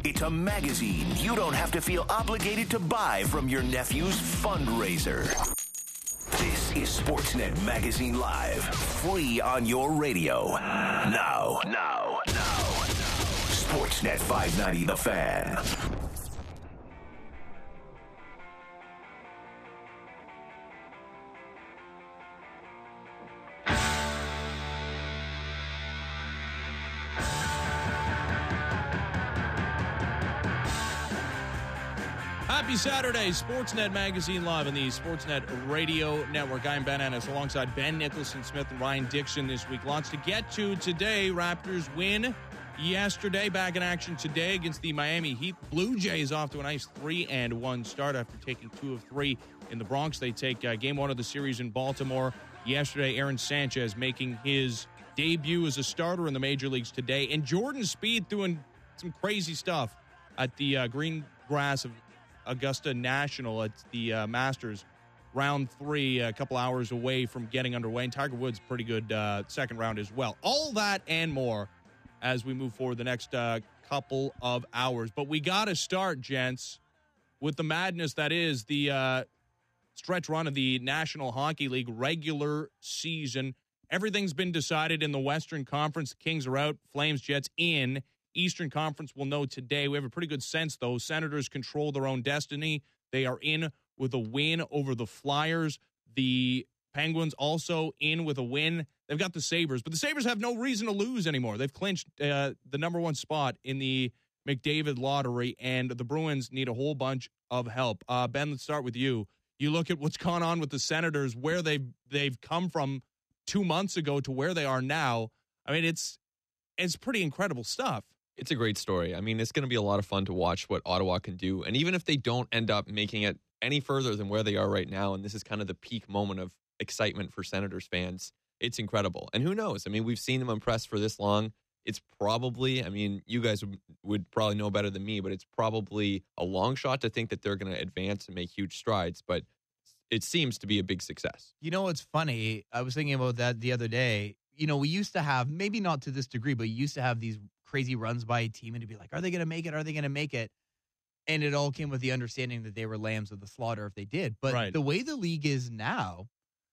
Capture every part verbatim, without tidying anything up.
It's a magazine you don't have to feel obligated to buy from your nephew's fundraiser. This is Sportsnet Magazine Live, free on your radio. Now, now, now. Sportsnet five ninety The Fan. Happy Saturday, Sportsnet Magazine Live on the Sportsnet Radio Network. I'm Ben Ennis alongside Ben Nicholson Smith and Ryan Dixon this week. Lots to get to today. Raptors win yesterday, back in action today against the Miami Heat. Blue Jays off to a nice three and one start after taking two of three in the Bronx. They take uh, game one of the series in Baltimore yesterday. Aaron Sanchez making his debut as a starter in the major leagues today. And Jordan Spieth doing some crazy stuff at the uh, green grass of Augusta National at the uh, Masters. Round three, a couple hours away from getting underway. And Tiger Woods, pretty good uh, second round as well. All that and more as we move forward the next uh, couple of hours. But we got to start, gents, with the madness that is the uh, stretch run of the National Hockey League regular season. Everything's been decided in the Western Conference. The Kings are out, Flames, Jets in. Eastern Conference will know today. We have a pretty good sense, though. Senators control their own destiny. They are in with a win over the Flyers. The Penguins also in with a win. They've got the Sabres, but the Sabres have no reason to lose anymore. They've clinched uh, the number one spot in the McDavid lottery, and the Bruins need a whole bunch of help. Uh, Ben, let's start with you. You look at what's gone on with the Senators, where they've, they've come from two months ago to where they are now. I mean, it's it's pretty incredible stuff. It's a great story. I mean, it's going to be a lot of fun to watch what Ottawa can do. And even if they don't end up making it any further than where they are right now, and this is kind of the peak moment of excitement for Senators fans, it's incredible. And who knows? I mean, we've seen them impress for this long. It's probably, I mean, you guys would, would probably know better than me, but it's probably a long shot to think that they're going to advance and make huge strides. But it seems to be a big success. You know what's funny? I was thinking about that the other day. You know, we used to have, maybe not to this degree, but you used to have these crazy runs by a team and to be like, are they going to make it? Are they going to make it? And it all came with the understanding that they were lambs of the slaughter if they did. But right. The way the league is now,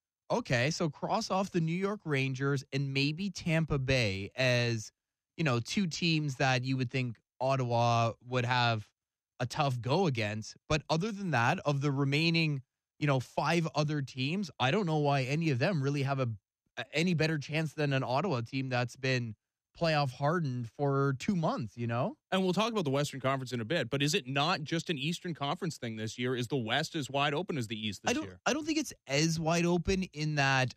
okay, so cross off the New York Rangers and maybe Tampa Bay as, you know, two teams that you would think Ottawa would have a tough go against. But other than that, of the remaining, you know, five other teams, I don't know why any of them really have a any better chance than an Ottawa team that's been playoff hardened for two months, you know? And we'll talk about the Western Conference in a bit, but is it not just an Eastern Conference thing this year? Is the West as wide open as the East this I don't, year? I don't think it's as wide open in that,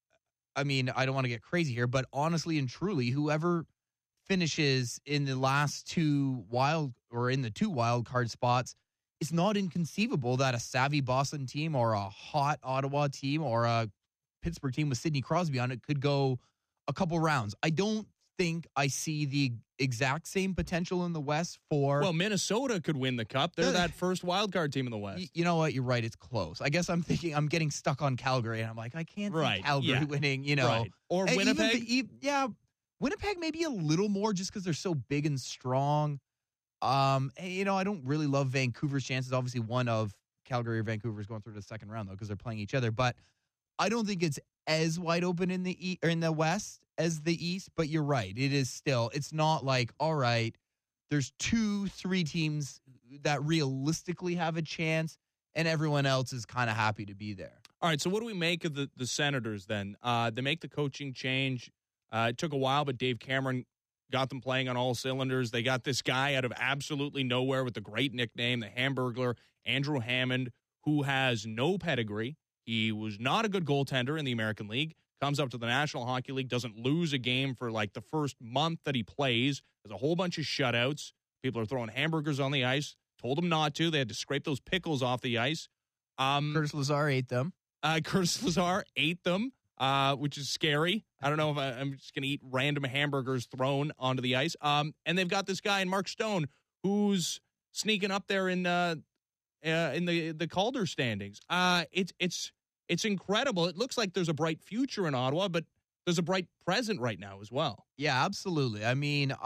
I mean, I don't want to get crazy here, but honestly and truly, whoever finishes in the last two wild or in the two wild card spots, it's not inconceivable that a savvy Boston team or a hot Ottawa team or a Pittsburgh team with Sidney Crosby on it could go a couple rounds. I don't think I see the exact same potential in the West for... Well, Minnesota could win the Cup. They're that first wildcard team in the West. Y- you know what? You're right. It's close. I guess I'm thinking I'm getting stuck on Calgary, and I'm like, I can't right. see Calgary yeah. winning, you know. Right. Or and Winnipeg? The, yeah, Winnipeg maybe a little more just because they're so big and strong. Um, and, you know, I don't really love Vancouver's chances. Obviously, one of Calgary or Vancouver is going through the second round, though, because they're playing each other. But I don't think it's as wide open in the e- or in the West as the East, but you're right. It is still, it's not like, all right, there's two, three teams that realistically have a chance, and everyone else is kind of happy to be there. All right, so what do we make of the, the Senators then? Uh, they make the coaching change. Uh, it took a while, but Dave Cameron got them playing on all cylinders. They got this guy out of absolutely nowhere with a great nickname, the Hamburglar, Andrew Hammond, who has no pedigree. He was not a good goaltender in the American League, comes up to the National Hockey League, doesn't lose a game for like the first month that he plays. There's a whole bunch of shutouts. People are throwing hamburgers on the ice. Told him not to. They had to scrape those pickles off the ice. Um, Curtis Lazar ate them. Uh, Curtis Lazar ate them, uh, which is scary. I don't know if I, I'm just going to eat random hamburgers thrown onto the ice. Um, and they've got this guy in Mark Stone who's sneaking up there in uh, uh, in the the Calder standings. Uh, it's it's it's incredible. It looks like there's a bright future in Ottawa, but there's a bright present right now as well. Yeah, absolutely. I mean, I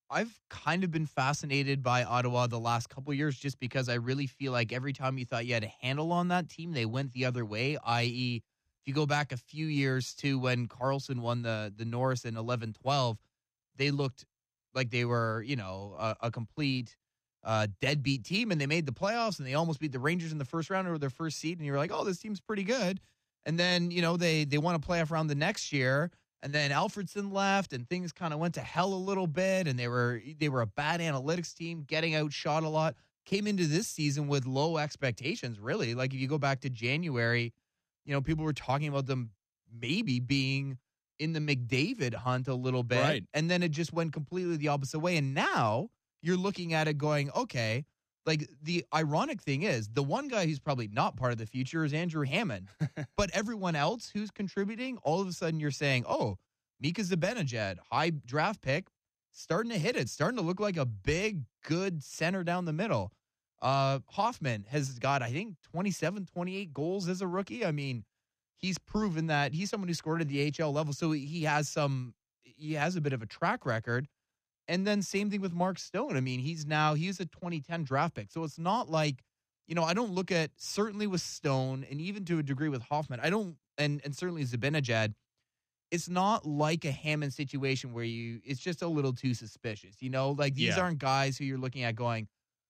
I've kind of been fascinated by Ottawa the last couple years just because I really feel like every time you thought you had a handle on that team, they went the other way, that is, if you go back a few years to when Carlson won the, the Norris in eleven twelve, they looked like they were, you know, a, a complete uh, deadbeat team, and they made the playoffs, and they almost beat the Rangers in the first round or their first seed, and you were like, oh, this team's pretty good. And then, you know, they, they won a playoff round the next year, and then Alfredson left, and things kind of went to hell a little bit, and they were they were a bad analytics team, getting outshot a lot. Came into this season with low expectations, really. Like, if you go back to January, you know, people were talking about them maybe being in the McDavid hunt a little bit, right. And then it just went completely the opposite way. And now you're looking at it going, okay, like, the ironic thing is the one guy who's probably not part of the future is Andrew Hammond. But everyone else who's contributing, all of a sudden you're saying, oh, Mika Zibanejad, high draft pick, starting to hit it, starting to look like a big, good center down the middle. Uh, Hoffman has got, I think, twenty-seven, twenty-eight goals as a rookie. I mean, he's proven that he's someone who scored at the A H L level, so he has some, he has a bit of a track record. And then same thing with Mark Stone. I mean, he's now, he's a twenty ten draft pick. So it's not like, you know, I don't look at, certainly with Stone, and even to a degree with Hoffman, I don't, and, and certainly Zibanejad, it's not like a Hammond situation where you, it's just a little too suspicious. You know, like, these Yeah. aren't guys who you're looking at going,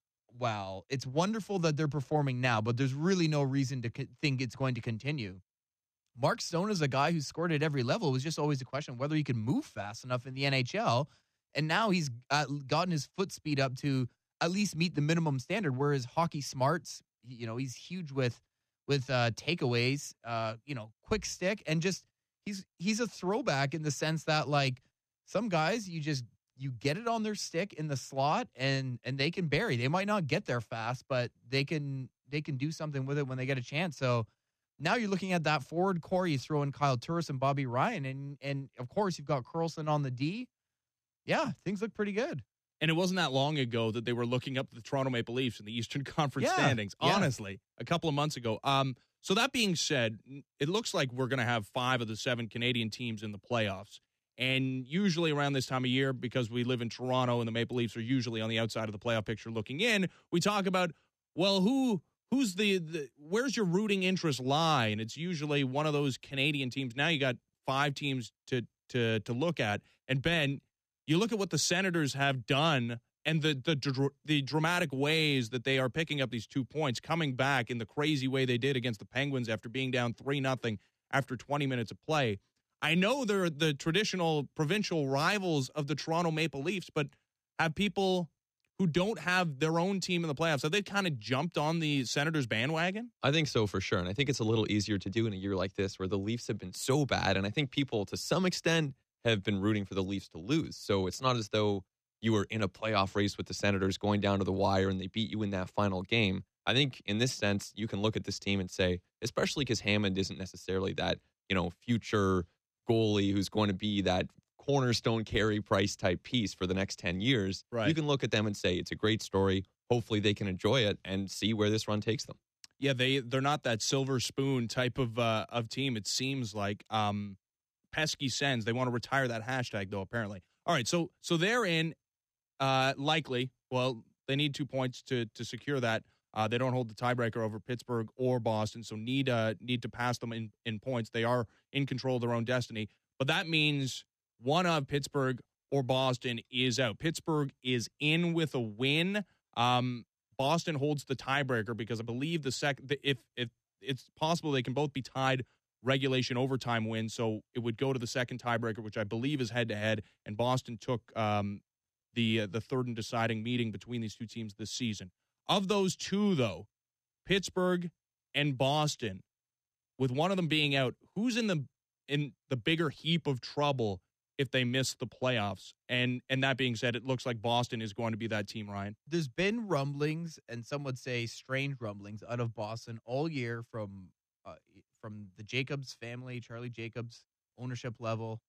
wow, it's wonderful that they're performing now, but there's really no reason to co- think it's going to continue. Mark Stone is a guy who scored at every level. It was just always a question of whether he could move fast enough in the N H L. And now he's uh, gotten his foot speed up to at least meet the minimum standard, whereas hockey smarts, you know, he's huge with with uh, takeaways, uh, you know, quick stick, and just he's he's a throwback in the sense that, like, some guys, you just you get it on their stick in the slot and and they can bury. They might not get there fast, but they can they can do something with it when they get a chance. So now you're looking at that forward core. You throw in Kyle Turris and Bobby Ryan, and and of course you've got Carlson on the D. Yeah, things look pretty good. And it wasn't that long ago that they were looking up the Toronto Maple Leafs in the Eastern Conference Yeah, standings. yeah. Honestly, a couple of months ago. Um, so that being said, it looks like we're going to have five of the seven Canadian teams in the playoffs. And usually around this time of year, because we live in Toronto and the Maple Leafs are usually on the outside of the playoff picture looking in, we talk about, well, who who's the, the where's your rooting interest lie? And it's usually one of those Canadian teams. Now you got five teams to to to look at. And Ben, you look at what the Senators have done and the, the the the dramatic ways that they are picking up these two points, coming back in the crazy way they did against the Penguins after being down three nothing after twenty minutes of play. I know they're the traditional provincial rivals of the Toronto Maple Leafs, but have people who don't have their own team in the playoffs, have they kind of jumped on the Senators bandwagon? I think so, for sure. And I think it's a little easier to do in a year like this where the Leafs have been so bad. And I think people, to some extent, have been rooting for the Leafs to lose. So it's not as though you were in a playoff race with the Senators going down to the wire and they beat you in that final game. I think in this sense, you can look at this team and say, especially because Hammond isn't necessarily that, you know, future goalie who's going to be that cornerstone Carey Price type piece for the next ten years. Right. You can look at them and say, it's a great story. Hopefully they can enjoy it and see where this run takes them. Yeah, they, they're not that silver spoon type of uh, of team, it seems like. Um, pesky Sens. They want to retire that hashtag, though, apparently. All right, so so they're in, uh, likely. Well, they need two points to to secure that. Uh, they don't hold the tiebreaker over Pittsburgh or Boston, so need uh, need to pass them in, in points. They are in control of their own destiny. But that means one of Pittsburgh or Boston is out. Pittsburgh is in with a win. Um, Boston holds the tiebreaker because I believe the second, if if it's possible, they can both be tied regulation overtime win, so it would go to the second tiebreaker, which I believe is head-to-head, and Boston took um, the uh, the third and deciding meeting between these two teams this season. Of those two, though, Pittsburgh and Boston, with one of them being out, who's in the in the bigger heap of trouble if they miss the playoffs? And and that being said, it looks like Boston is going to be that team, Ryan. There's been rumblings, and some would say strange rumblings, out of Boston all year from uh, from the Jacobs family, Charlie Jacobs, ownership level,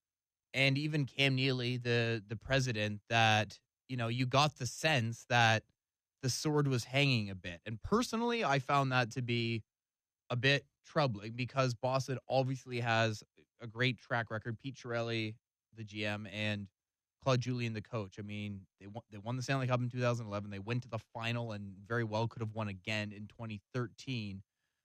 and even Cam Neely, the the president, that, you know, you got the sense that the sword was hanging a bit. And personally, I found that to be a bit troubling because Boston obviously has a great track record. Pete Chiarelli, the G M, and Claude Julien, the coach. I mean, they won, they won the Stanley Cup in two thousand eleven. They went to the final and very well could have won again in twenty thirteen.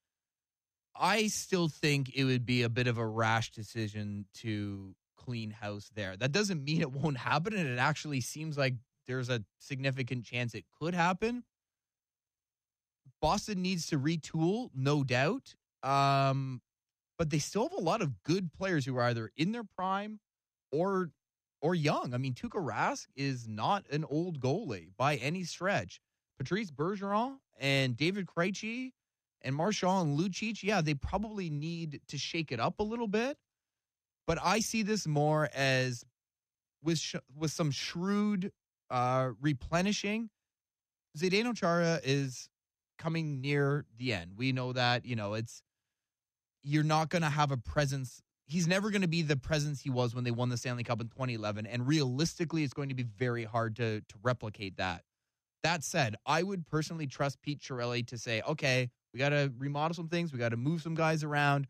I still think it would be a bit of a rash decision to clean house there. That doesn't mean it won't happen, and it actually seems like there's a significant chance it could happen. Boston needs to retool, no doubt, um, but they still have a lot of good players who are either in their prime or or young. I mean, Tuukka Rask is not an old goalie by any stretch. Patrice Bergeron and David Krejci and Marchand and Lucic, yeah, they probably need to shake it up a little bit. But I see this more as with sh- with some shrewd uh, replenishing. Zdeno Chara is coming near the end. We know that, you know, it's you're not going to have a presence. He's never going to be the presence he was when they won the Stanley Cup in twenty eleven. And realistically, it's going to be very hard to to replicate that. That said, I would personally trust Pete Chiarelli to say, okay, we got to remodel some things. We got to move some guys around.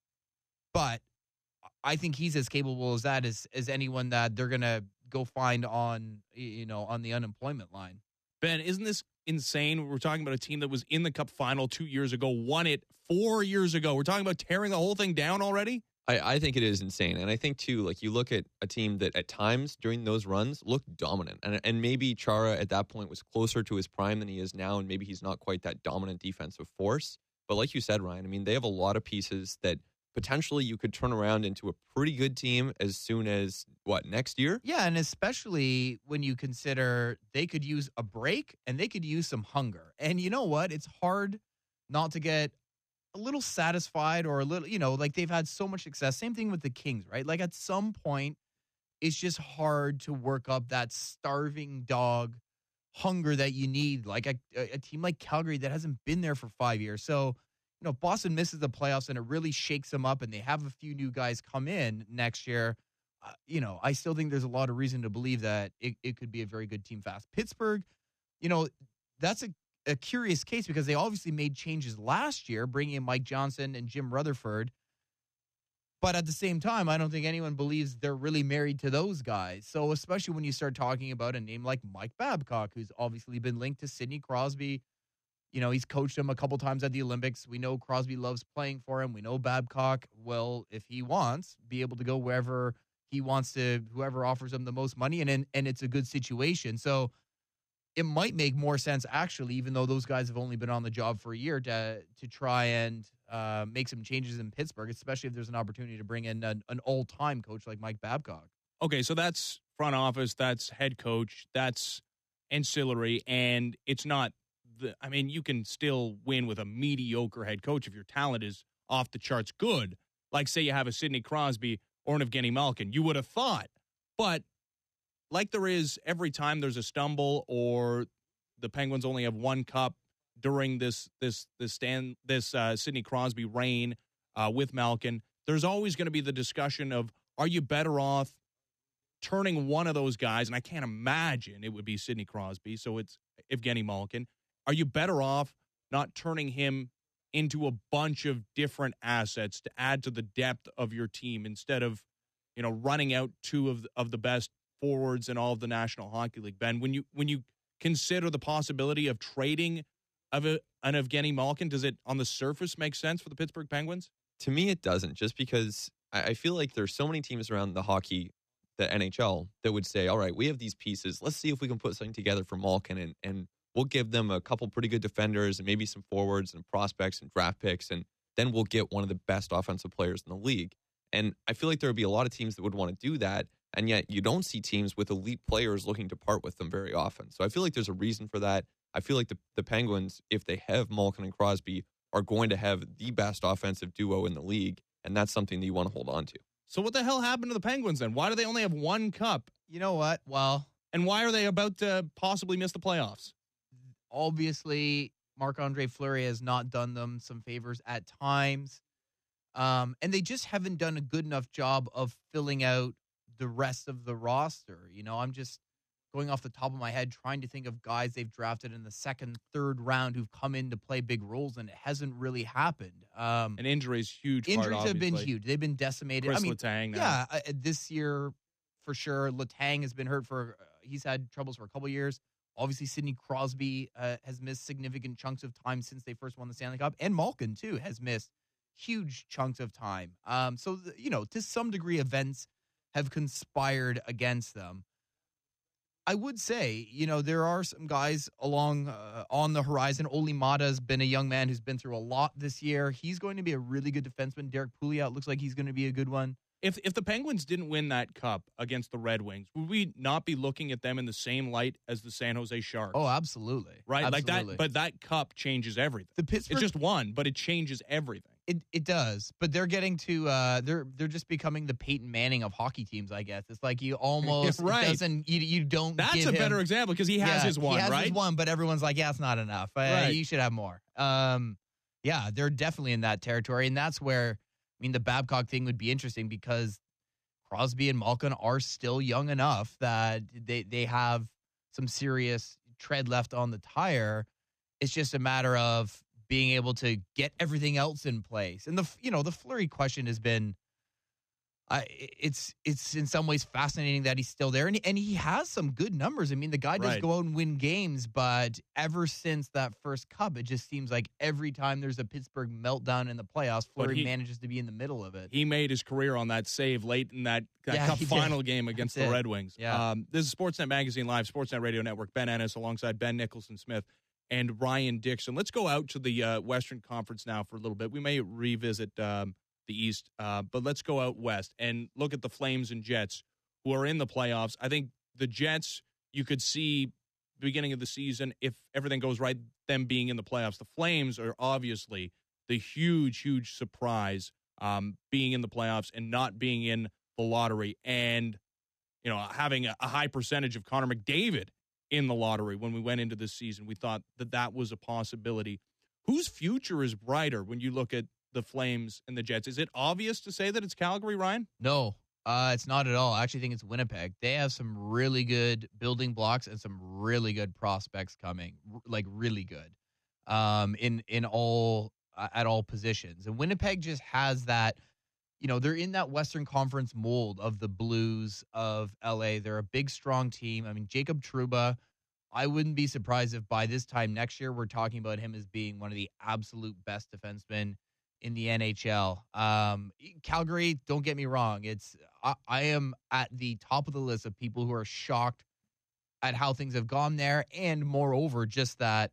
But I think he's as capable as that as, as anyone that they're going to go find on, you know, on the unemployment line. Ben, isn't this insane? We're talking about a team that was in the Cup final two years ago, won it four years ago. We're talking about tearing the whole thing down already? I, I think it is insane. And I think, too, like you look at a team that at times during those runs looked dominant. And, and maybe Chara at that point was closer to his prime than he is now, and maybe he's not quite that dominant defensive force. But like you said, Ryan, I mean, they have a lot of pieces that potentially you could turn around into a pretty good team as soon as, what, next year? Yeah, and especially when you consider they could use a break and they could use some hunger. And you know what? It's hard not to get a little satisfied or a little, you know, like they've had so much success. Same thing with the Kings, right? Like at some point, it's just hard to work up that starving dog hunger that you need, like a, a team like Calgary that hasn't been there for five years. So, you know, Boston misses the playoffs and it really shakes them up and they have a few new guys come in next year. Uh, you know, I still think there's a lot of reason to believe that it, it could be a very good team fast. Pittsburgh, you know, that's a, a curious case because they obviously made changes last year, bringing in Mike Johnson and Jim Rutherford. But at the same time, I don't think anyone believes they're really married to those guys. So especially when you start talking about a name like Mike Babcock, who's obviously been linked to Sidney Crosby. You know, he's coached him a couple times at the Olympics. We know Crosby loves playing for him. We know Babcock will, if he wants, be able to go wherever he wants to, whoever offers him the most money, and and, and it's a good situation. So it might make more sense, actually, even though those guys have only been on the job for a year, to to try and uh, make some changes in Pittsburgh, especially if there's an opportunity to bring in an, an all-time coach like Mike Babcock. Okay, so that's front office, that's head coach, that's ancillary, and it's not The, I mean, you can still win with a mediocre head coach if your talent is off the charts good. Like, say you have a Sidney Crosby or an Evgeny Malkin. You would have thought. But like there is every time there's a stumble or the Penguins only have one cup during this this this stand this uh, Sidney Crosby reign uh, with Malkin, there's always going to be the discussion of, are you better off turning one of those guys, and I can't imagine it would be Sidney Crosby, so it's Evgeny Malkin. Are you better off not turning him into a bunch of different assets to add to the depth of your team instead of, you know, running out two of the, of the best forwards in all of the National Hockey League? Ben, when you when you consider the possibility of trading of a, an Evgeny Malkin, does it on the surface make sense for the Pittsburgh Penguins? To me, it doesn't, just because I, I feel like there's so many teams around the hockey, the N H L, that would say, all right, we have these pieces. Let's see if we can put something together for Malkin, and, and we'll give them a couple pretty good defenders and maybe some forwards and prospects and draft picks, and then we'll get one of the best offensive players in the league. And I feel like there would be a lot of teams that would want to do that, and yet you don't see teams with elite players looking to part with them very often. So I feel like there's a reason for that. I feel like the, the Penguins, if they have Malkin and Crosby, are going to have the best offensive duo in the league, and that's something that you want to hold on to. So what the hell happened to the Penguins then? Why do they only have one cup? You know what? Well, and why are they about to possibly miss the playoffs? Obviously, Marc-Andre Fleury has not done them some favors at times. Um, and they just haven't done a good enough job of filling out the rest of the roster. You know, I'm just going off the top of my head trying to think of guys they've drafted in the second, third round who've come in to play big roles, and it hasn't really happened. Um, and injuries huge. Injuries part, have been obviously. huge. They've been decimated. Chris I mean, Letang now. yeah, uh, this year for sure. Letang has been hurt for, uh, he's had troubles for a couple years. Obviously, Sidney Crosby uh, has missed significant chunks of time since they first won the Stanley Cup. And Malkin, too, has missed huge chunks of time. Um, so, the, you know, to some degree, events have conspired against them. I would say, you know, there are some guys along uh, on the horizon. Oli Mata's been a young man who's been through a lot this year. He's going to be a really good defenseman. Derek Pouliot looks like he's going to be a good one. If if the Penguins didn't win that cup against the Red Wings, would we not be looking at them in the same light as the San Jose Sharks? Oh, absolutely. Right? Absolutely. Like that, but that cup changes everything. The Pittsburgh, it's just one, but it changes everything. It it does, but they're getting to uh, they're they're just becoming the Peyton Manning of hockey teams, I guess. It's like you almost right. doesn't you you don't. That's give a better him, example because he has yeah, his one, he has right? His one, but everyone's like, yeah, it's not enough. Uh, right. You should have more. Um, yeah, they're definitely in that territory, and that's where I mean the Babcock thing would be interesting because Crosby and Malkin are still young enough that they they have some serious tread left on the tire. It's just a matter of being able to get everything else in place. And the you know the Fleury question has been, uh, it's it's in some ways fascinating that he's still there, and and he has some good numbers. I mean, the guy does right. go out and win games, but ever since that first cup, it just seems like every time there's a Pittsburgh meltdown in the playoffs, Fleury he, manages to be in the middle of it. He made his career on that save late in that, that yeah, cup final did. game against That's the it. Red Wings. Yeah. Um, this is Sportsnet Magazine Live, Sportsnet Radio Network. Ben Ennis alongside Ben Nicholson-Smith and Ryan Dixon. Let's go out to the uh, Western Conference now for a little bit. We may revisit um, the East, uh, but let's go out West and look at the Flames and Jets who are in the playoffs. I think the Jets, you could see beginning of the season, if everything goes right, them being in the playoffs. The Flames are obviously the huge, huge surprise um, being in the playoffs and not being in the lottery and, you know, having a, a high percentage of Connor McDavid in the lottery when we went into this season. We thought that that was a possibility. Whose future is brighter when you look at the Flames and the Jets? Is it obvious to say that it's Calgary, Ryan? No, uh, it's not at all. I actually think it's Winnipeg. They have some really good building blocks and some really good prospects coming, r- like really good um, in in all uh, at all positions. And Winnipeg just has that. You know, they're in that Western Conference mold of the Blues of L A. They're a big, strong team. I mean, Jacob Trouba, I wouldn't be surprised if by this time next year we're talking about him as being one of the absolute best defensemen in the N H L. Um, Calgary, don't get me wrong. It's I, I am at the top of the list of people who are shocked at how things have gone there. And moreover, just that,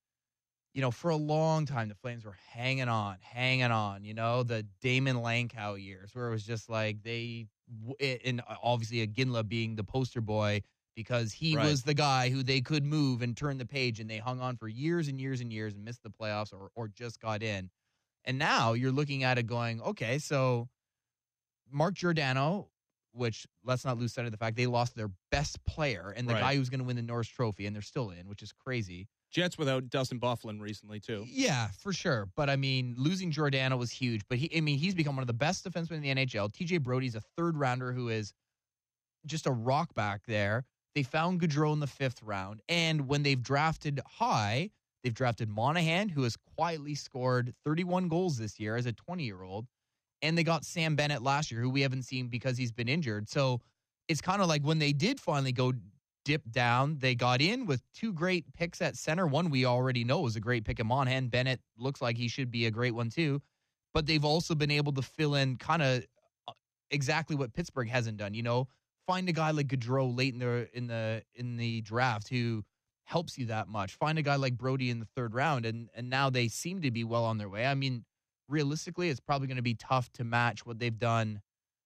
you know, for a long time, the Flames were hanging on, hanging on, you know, the Damon Lankow years where it was just like they, and obviously Iginla being the poster boy because he right. was the guy who they could move and turn the page, and they hung on for years and years and years and missed the playoffs or, or just got in. And now you're looking at it going, okay, so Mark Giordano, which let's not lose sight of the fact they lost their best player and the right. guy who's going to win the Norris Trophy, and they're still in, which is crazy. Jets without Dustin Byfuglien recently, too. Yeah, for sure. But, I mean, losing Giordano was huge. But, he, I mean, he's become one of the best defensemen in the N H L. T J Brody's a third-rounder who is just a rock back there. They found Gaudreau in the fifth round. And when they've drafted high, they've drafted Monahan, who has quietly scored thirty-one goals this year as a twenty-year-old. And they got Sam Bennett last year, who we haven't seen because he's been injured. So it's kind of like when they did finally go dip down, they got in with two great picks at center. One we already know is a great pick in Monahan. Bennett looks like he should be a great one too. But they've also been able to fill in kind of exactly what Pittsburgh hasn't done. You know, find a guy like Gaudreau late in the in the in the draft who helps you that much. Find a guy like Brody in the third round, and and now they seem to be well on their way. I mean, realistically, it's probably going to be tough to match what they've done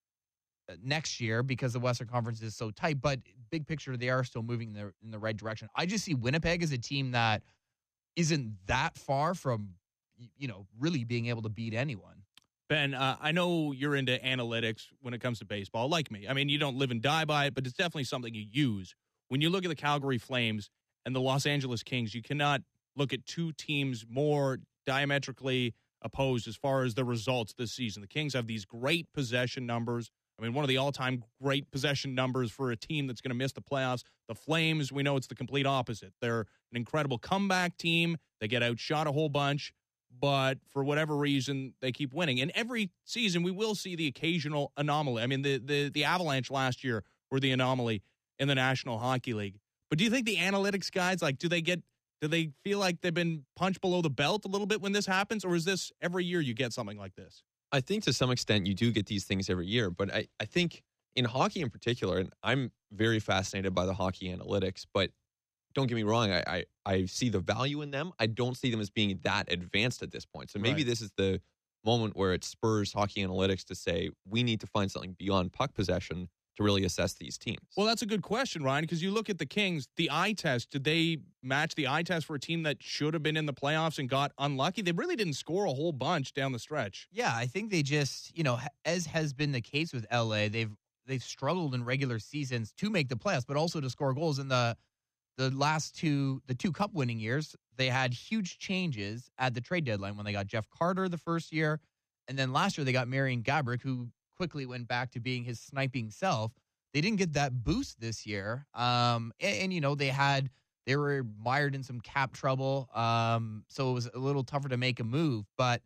next year because the Western Conference is so tight. But big picture, they are still moving in the in the right direction. I just see Winnipeg as a team that isn't that far from, you know, really being able to beat anyone. Ben, uh, I know you're into analytics when it comes to baseball, like me. I mean, you don't live and die by it, but it's definitely something you use. When you look at the Calgary Flames and the Los Angeles Kings, you cannot look at two teams more diametrically opposed as far as the results this season. The Kings have these great possession numbers. I mean, one of the all-time great possession numbers for a team that's going to miss the playoffs. The Flames, we know it's the complete opposite. They're an incredible comeback team. They get outshot a whole bunch, but for whatever reason, they keep winning. And every season, we will see the occasional anomaly. I mean, the the, the Avalanche last year were the anomaly in the National Hockey League. But do you think the analytics guys, like, do they get, do they feel like they've been punched below the belt a little bit when this happens? Or is this every year you get something like this? I think to some extent you do get these things every year. But I, I think in hockey in particular, and I'm very fascinated by the hockey analytics, but don't get me wrong, I, I, I see the value in them. I don't see them as being that advanced at this point. So maybe Right. this is the moment where it spurs hockey analytics to say, we need to find something beyond puck possession to really assess these teams. Well, that's a good question, Ryan, because you look at the Kings, the eye test, did they match the eye test for a team that should have been in the playoffs and got unlucky? They really didn't score a whole bunch down the stretch. Yeah, I think they just, you know, as has been the case with L A, they've they've struggled in regular seasons to make the playoffs, but also to score goals. In the the last two, the two cup winning years, they had huge changes at the trade deadline when they got Jeff Carter the first year, and then last year they got Marian Gaborik, who quickly went back to being his sniping self. They didn't get that boost this year, um, and, and you know they had they were mired in some cap trouble, um, so it was a little tougher to make a move, but.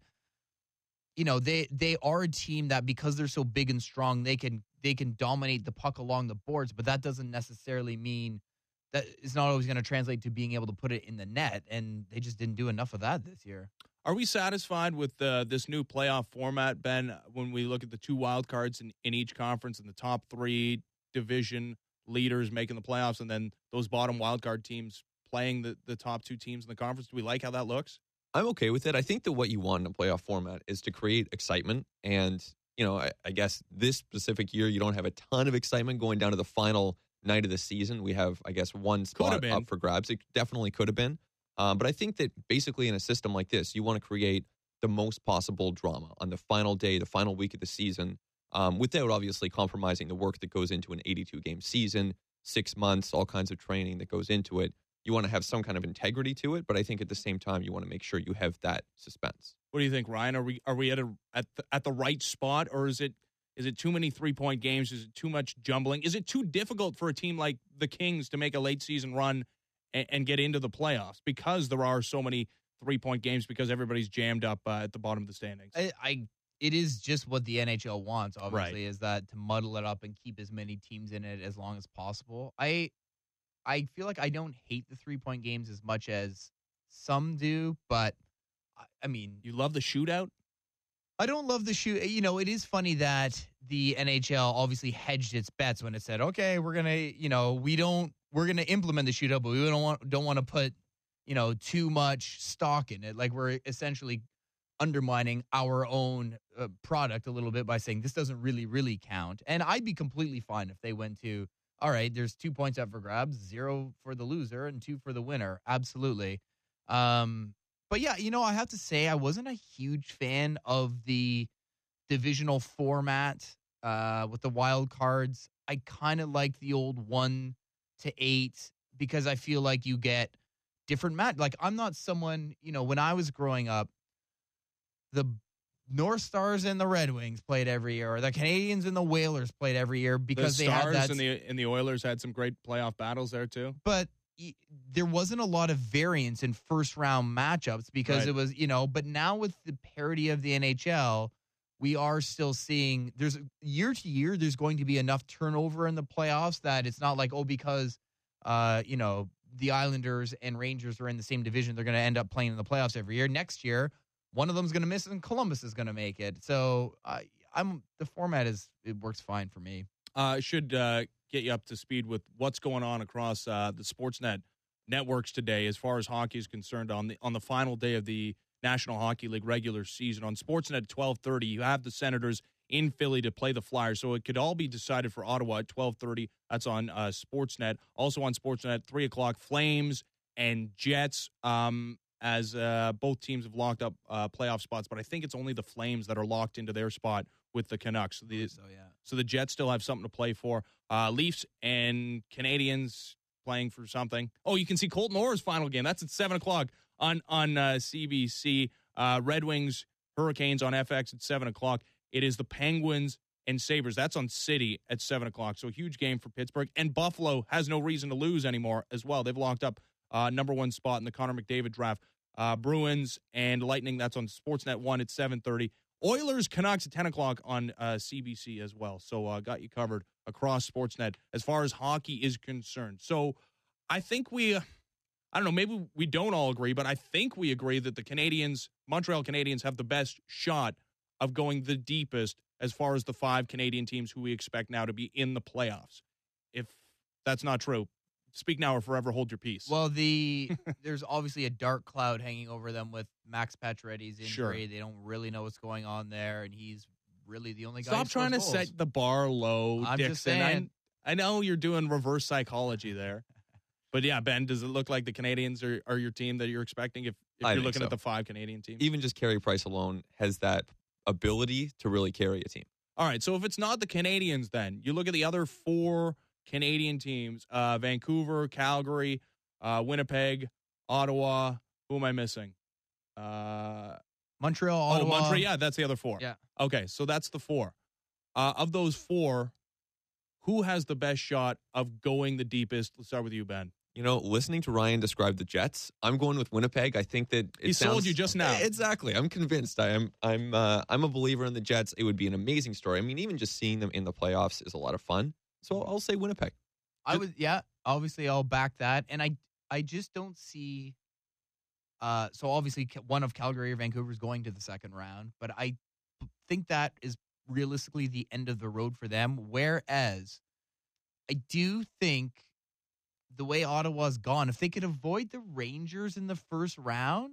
You know, they they are a team that because they're so big and strong, they can they can dominate the puck along the boards, but that doesn't necessarily mean that it's not always going to translate to being able to put it in the net, and they just didn't do enough of that this year. Are we satisfied with uh, this new playoff format, Ben, when we look at the two wild cards in, in each conference and the top three division leaders making the playoffs and then those bottom wild card teams playing the, the top two teams in the conference? Do we like how that looks? I'm okay with it. I think that what you want in a playoff format is to create excitement. And, you know, I, I guess this specific year, you don't have a ton of excitement going down to the final night of the season. We have, I guess, one spot up for grabs. It definitely could have been. Um, but I think that basically in a system like this, you want to create the most possible drama on the final day, the final week of the season, um, without obviously compromising the work that goes into an eighty-two game season, six months, all kinds of training that goes into it. You want to have some kind of integrity to it, but I think at the same time you want to make sure you have that suspense. What do you think, Ryan? Are we are we at a at the, at the right spot, or is it is it too many three point games? Is it too much jumbling? Is it too difficult for a team like the Kings to make a late season run and, and get into the playoffs because there are so many three point games because everybody's jammed up uh, at the bottom of the standings? I, I it is just what the N H L wants. Obviously, Right. is that to muddle it up and keep as many teams in it as long as possible. I. I feel like I don't hate the three-point games as much as some do, but, I, I mean... You love the shootout? I don't love the shoot. You know, it is funny that the N H L obviously hedged its bets when it said, okay, we're going to, you know, we don't, we're going to implement the shootout, but we don't want, don't want to put, you know, too much stock in it. Like we're essentially undermining our own uh, product a little bit by saying this doesn't really, really count. And I'd be completely fine if they went to, all right, there's two points up for grabs, zero for the loser and two for the winner. Absolutely. Um, but yeah, you know, I have to say I wasn't a huge fan of the divisional format uh, with the wild cards. I kind of like the old one to eight because I feel like you get different match. Like I'm not someone, you know, when I was growing up, the North Stars and the Red Wings played every year, or the Canadians and the Whalers played every year because the they Stars had that. and the and the Oilers had some great playoff battles there too. But y- there wasn't a lot of variance in first round matchups because Right. it was, you know. But now with the parity of the N H L, we are still seeing there's year to year there's going to be enough turnover in the playoffs that it's not like, oh, because uh you know the Islanders and Rangers are in the same division, they're going to end up playing in the playoffs every year. Next year, one of them's going to miss and Columbus is going to make it. So uh, I'm the format is it works fine for me. Uh, should uh, get you up to speed with what's going on across uh, the Sportsnet networks today as far as hockey is concerned on the on the final day of the National Hockey League regular season. On Sportsnet at twelve thirty, you have the Senators in Philly to play the Flyers, so it could all be decided for Ottawa at twelve thirty. That's on uh, Sportsnet. Also on Sportsnet at three o'clock, Flames and Jets. Um, as uh, both teams have locked up uh, playoff spots, but I think it's only the Flames that are locked into their spot with the Canucks. The, So yeah. so the Jets still have something to play for. Uh, Leafs and Canadians playing for something. Oh, you can see Colton Orr's final game. That's at seven o'clock on, on uh, C B C. Uh, Red Wings, Hurricanes on F X at seven o'clock. It is the Penguins and Sabres. That's on City at seven o'clock. So a huge game for Pittsburgh. And Buffalo has no reason to lose anymore as well. They've locked up uh, number one spot in the Connor McDavid draft. Uh, Bruins and Lightning, that's on Sportsnet one at seven thirty. Oilers Canucks at ten o'clock on uh, C B C as well. So uh, got you covered across Sportsnet as far as hockey is concerned. So I think we, uh, I don't know, maybe we don't all agree, but I think we agree that the Canadians, Montreal Canadiens, have the best shot of going the deepest as far as the five Canadian teams who we expect now to be in the playoffs. If that's not true, speak now or forever hold your peace. Well, the there's obviously a dark cloud hanging over them with Max Pacioretty's injury. Sure. They don't really know what's going on there, and he's really the only guy. Stop who trying to scores goals. set the bar low, I'm Dixon. just saying. I, I know you're doing reverse psychology there. But yeah, Ben, does it look like the Canadians are, are your team that you're expecting if, if I you're think looking so. at the five Canadian teams? Even just Carey Price alone has that ability to really carry a team. All right, so if it's not the Canadians, then you look at the other four Canadian teams: uh, Vancouver, Calgary, uh, Winnipeg, Ottawa. Who am I missing? Uh, Montreal, oh, Ottawa. Montreal. Yeah, that's the other four. Yeah. Okay, so that's the four. Uh, of those four, who has the best shot of going the deepest? Let's start with you, Ben. You know, listening to Ryan describe the Jets, I'm going with Winnipeg. I think that it He sounds, sold you just now. Exactly. I'm convinced. I am. I'm. Uh, I'm a believer in the Jets. It would be an amazing story. I mean, even just seeing them in the playoffs is a lot of fun. So I'll say Winnipeg. I would, yeah. Obviously, I'll back that, and I, I just don't see. Uh, so obviously, one of Calgary or Vancouver is going to the second round, but I think that is realistically the end of the road for them. Whereas, I do think the way Ottawa's gone, if they could avoid the Rangers in the first round,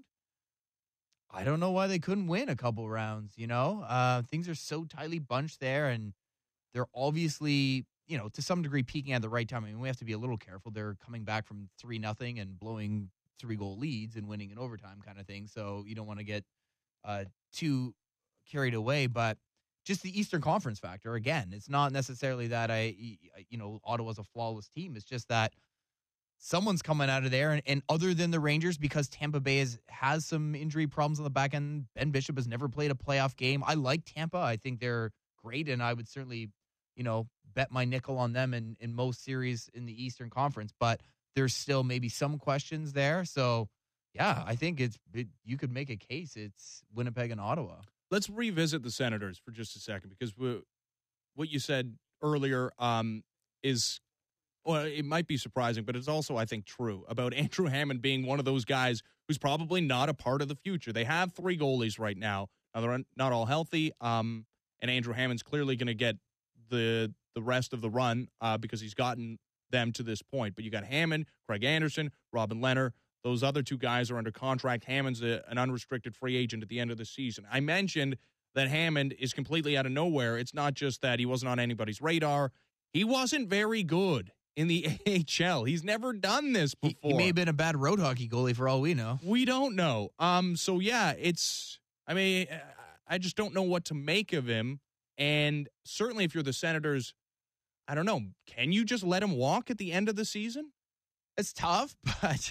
I don't know why they couldn't win a couple rounds. You know, uh, things are so tightly bunched there, and they're obviously, you know, to some degree peaking at the right time. I mean, we have to be a little careful. They're coming back from three nothing and blowing three goal leads and winning in overtime kind of thing. So you don't want to get uh, too carried away, but just the Eastern Conference factor. Again, it's not necessarily that I, you know, Ottawa's a flawless team. It's just that someone's coming out of there, and, and other than the Rangers, because Tampa Bay has, has some injury problems on the back end, Ben Bishop has never played a playoff game. I like Tampa. I think they're great, and I would certainly, you know, bet my nickel on them in, in most series in the Eastern Conference, but there's still maybe some questions there. So, yeah, I think it's it, you could make a case it's Winnipeg and Ottawa. Let's revisit the Senators for just a second, because we, what you said earlier um, is, well, it might be surprising, but it's also, I think, true about Andrew Hammond being one of those guys who's probably not a part of the future. They have three goalies right now. Now, they're not all healthy, um, and Andrew Hammond's clearly going to get the the rest of the run uh, because he's gotten them to this point. But you got Hammond, Craig Anderson, Robin Lehner. Those other two guys are under contract. Hammond's a, an unrestricted free agent at the end of the season. I mentioned that Hammond is completely out of nowhere. It's not just that he wasn't on anybody's radar. He wasn't very good in the A H L. He's never done this before. He, he may have been a bad road hockey goalie for all we know. We don't know. Um. So, yeah, it's, I mean, I just don't know what to make of him. And certainly if you're the Senators, I don't know, can you just let him walk at the end of the season? It's tough, but,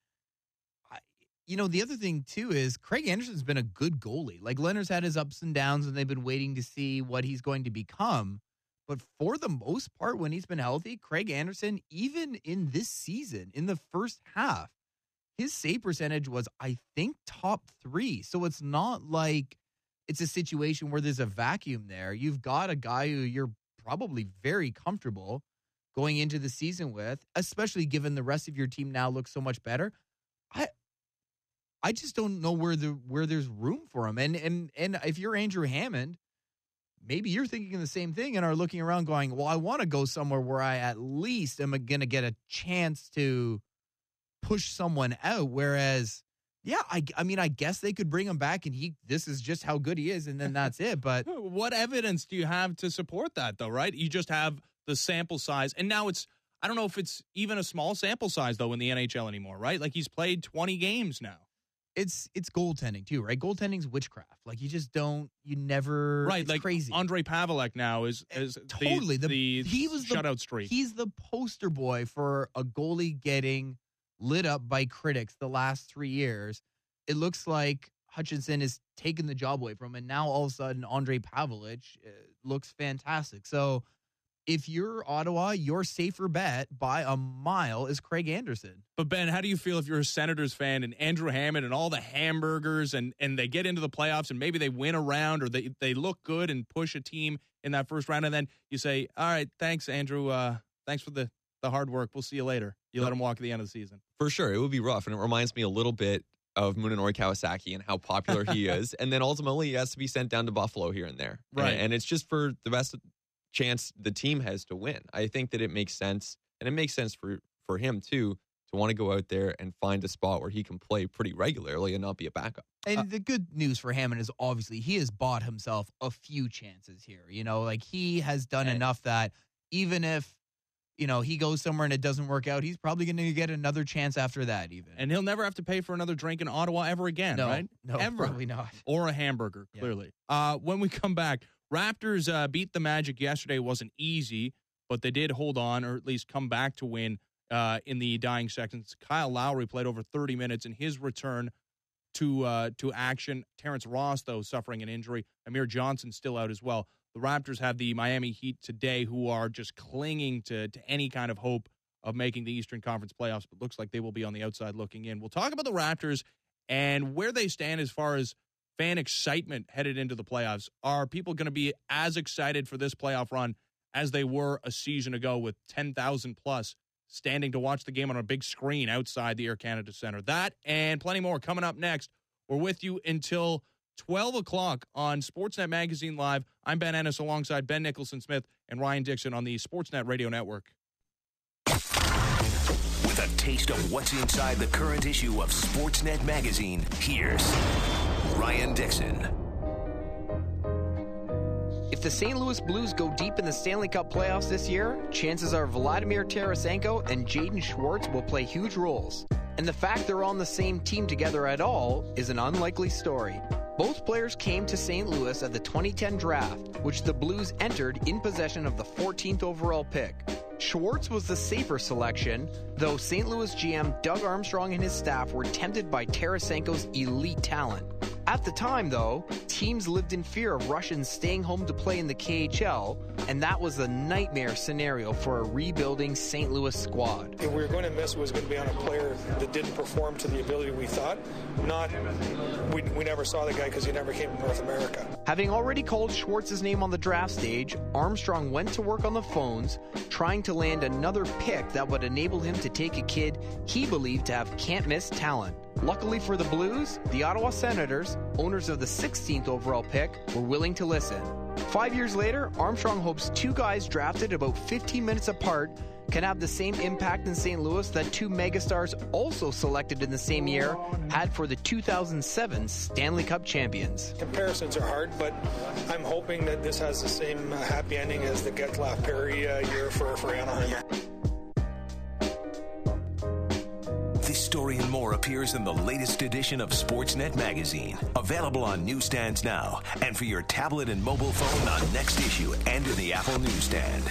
I, you know, the other thing, too, is Craig Anderson's been a good goalie. Like, Leonard's had his ups and downs, and they've been waiting to see what he's going to become. But for the most part, when he's been healthy, Craig Anderson, even in this season, in the first half, his save percentage was, I think, top three. So it's not like it's a situation where there's a vacuum there. You've got a guy who you're probably very comfortable going into the season with, especially given the rest of your team now looks so much better. I I just don't know where the where there's room for him. And and and if you're Andrew Hammond, maybe you're thinking the same thing and are looking around going, well, I want to go somewhere where I at least am going to get a chance to push someone out. Whereas, yeah, I, I mean, I guess they could bring him back and he, this is just how good he is. And then that's it. But what evidence do you have to support that, though, right? You just have the sample size. And now it's, I don't know if it's even a small sample size, though, in the N H L anymore, right? Like he's played twenty games now. It's it's goaltending too, right? Goaltending's witchcraft. Like you just don't, you never, right? It's like crazy. Andre Pavelek now is is totally the, the, the he was shutout the, streak. He's the poster boy for a goalie getting lit up by critics the last three years. It looks like Hutchinson is taking the job away from him, and now all of a sudden Andre Pavelek uh, looks fantastic. So if you're Ottawa, your safer bet by a mile is Craig Anderson. But, Ben, how do you feel if you're a Senators fan and Andrew Hammond and all the hamburgers and, and they get into the playoffs and maybe they win a round or they, they look good and push a team in that first round, and then you say, all right, thanks, Andrew. Uh, thanks for the, the hard work. We'll see you later. You let him walk at the end of the season. For sure. It would be rough, and it reminds me a little bit of Munenori Kawasaki and how popular he is. And then ultimately he has to be sent down to Buffalo here and there. Right. And, and it's just for the best chance the team has to win. I think that it makes sense, and it makes sense for, for him too, to want to go out there and find a spot where he can play pretty regularly and not be a backup. And Uh, the good news for Hammond is obviously he has bought himself a few chances here. You know, like he has done And- enough that even if, you know, he goes somewhere and it doesn't work out, he's probably going to get another chance after that even. And he'll never have to pay for another drink in Ottawa ever again, no, right? no, Ever. probably not. Or a hamburger, Yeah. clearly. Uh, when we come back, Raptors uh, beat the Magic yesterday. It wasn't easy, but they did hold on or at least come back to win uh, in the dying seconds. Kyle Lowry played over thirty minutes in his return to uh, to action. Terrence Ross, though, suffering an injury. Amir Johnson still out as well. The Raptors have the Miami Heat today, who are just clinging to, to any kind of hope of making the Eastern Conference playoffs, but looks like they will be on the outside looking in. We'll talk about the Raptors and where they stand as far as fan excitement headed into the playoffs. Are people going to be as excited for this playoff run as they were a season ago with ten thousand plus standing to watch the game on a big screen outside the Air Canada Centre? That and plenty more coming up next. We're with you until twelve o'clock on Sportsnet Magazine Live. I'm Ben Ennis alongside Ben Nicholson-Smith and Ryan Dixon on the Sportsnet Radio Network. With a taste of what's inside the current issue of Sportsnet Magazine, here's Ryan Dixon. If the Saint Louis Blues go deep in the Stanley Cup playoffs this year, chances are Vladimir Tarasenko and Jaden Schwartz will play huge roles. And the fact they're on the same team together at all is an unlikely story. Both players came to Saint Louis at the twenty ten draft, which the Blues entered in possession of the fourteenth overall pick. Schwartz was the safer selection, though Saint Louis G M Doug Armstrong and his staff were tempted by Tarasenko's elite talent. At the time, though, teams lived in fear of Russians staying home to play in the K H L, and that was a nightmare scenario for a rebuilding Saint Louis squad. If we were going to miss, it was going to be on a player that didn't perform to the ability we thought. Not, we, we never saw the guy because he never came to North America. Having already called Schwartz's name on the draft stage, Armstrong went to work on the phones, trying to land another pick that would enable him to take a kid he believed to have can't-miss talent. Luckily for the Blues, the Ottawa Senators, owners of the sixteenth overall pick, were willing to listen. Five years later, Armstrong hopes two guys drafted about fifteen minutes apart can have the same impact in Saint Louis that two megastars also selected in the same year had for the two thousand seven Stanley Cup champions. Comparisons are hard, but I'm hoping that this has the same uh, happy ending as the Getzlaf Perry uh, year for, for Anaheim. This story and more appears in the latest edition of Sportsnet Magazine. Available on newsstands now and for your tablet and mobile phone on Next Issue and in the Apple Newsstand.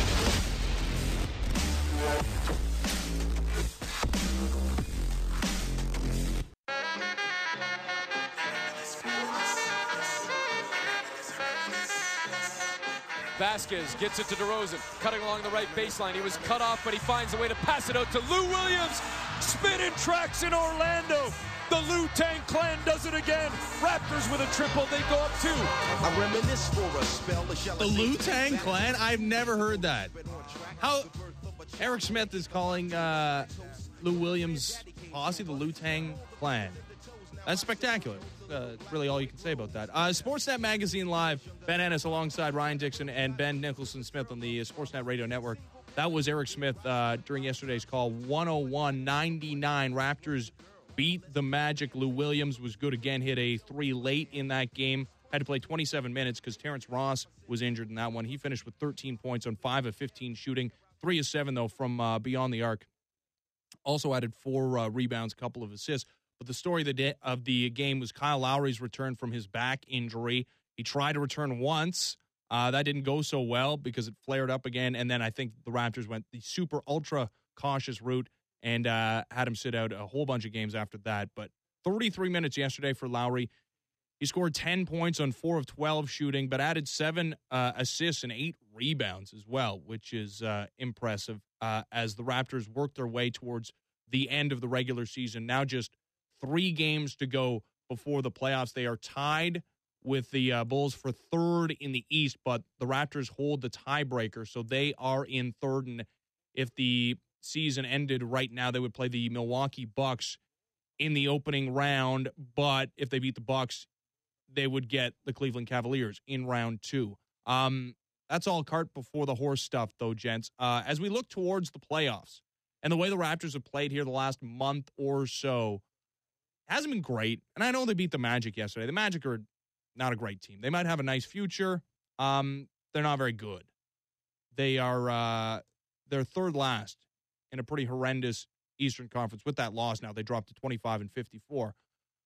Vasquez gets it to DeRozan, cutting along the right baseline. He was cut off, but he finds a way to pass it out to Lou Williams. Spinning tracks in Orlando. The Lou Tang clan does it again. Raptors with a triple. They go up two. I reminisce for a spell. The Lou Tang clan? I've never heard that. How Eric Smith is calling uh, Lou Williams' posse the Lou Tang clan. That's spectacular. Uh, really all you can say about that. Uh, Sportsnet Magazine Live, Ben Ennis alongside Ryan Dixon and Ben Nicholson-Smith on the Sportsnet Radio Network. That was Eric Smith uh, during yesterday's call. one oh one ninety-nine. Raptors beat the Magic. Lou Williams was good again, hit a three late in that game. Had to play twenty-seven minutes because Terrence Ross was injured in that one. He finished with thirteen points on five of fifteen shooting. three of seven, though, from uh, beyond the arc. Also added four uh, rebounds, a couple of assists. But the story of the, day, of the game was Kyle Lowry's return from his back injury. He tried to return once. Uh, that didn't go so well because it flared up again. And then I think the Raptors went the super ultra cautious route and uh, had him sit out a whole bunch of games after that. But thirty-three minutes yesterday for Lowry. He scored ten points on four of twelve shooting, but added seven uh, assists and eight rebounds as well, which is uh, impressive uh, as the Raptors work their way towards the end of the regular season. Now just three games to go before the playoffs. They are tied with the uh, Bulls for third in the East, but the Raptors hold the tiebreaker, so they are in third. And if the season ended right now, they would play the Milwaukee Bucks in the opening round, but if they beat the Bucks, they would get the Cleveland Cavaliers in round two. Um, that's all cart before the horse stuff, though, gents. Uh, as we look towards the playoffs and the way the Raptors have played here the last month or so, hasn't been great. And I know they beat the Magic yesterday. The Magic are not a great team. They might have a nice future. Um, they're not very good. They are uh, they're third last in a pretty horrendous Eastern Conference. With that loss now, they dropped to twenty-five and fifty-four.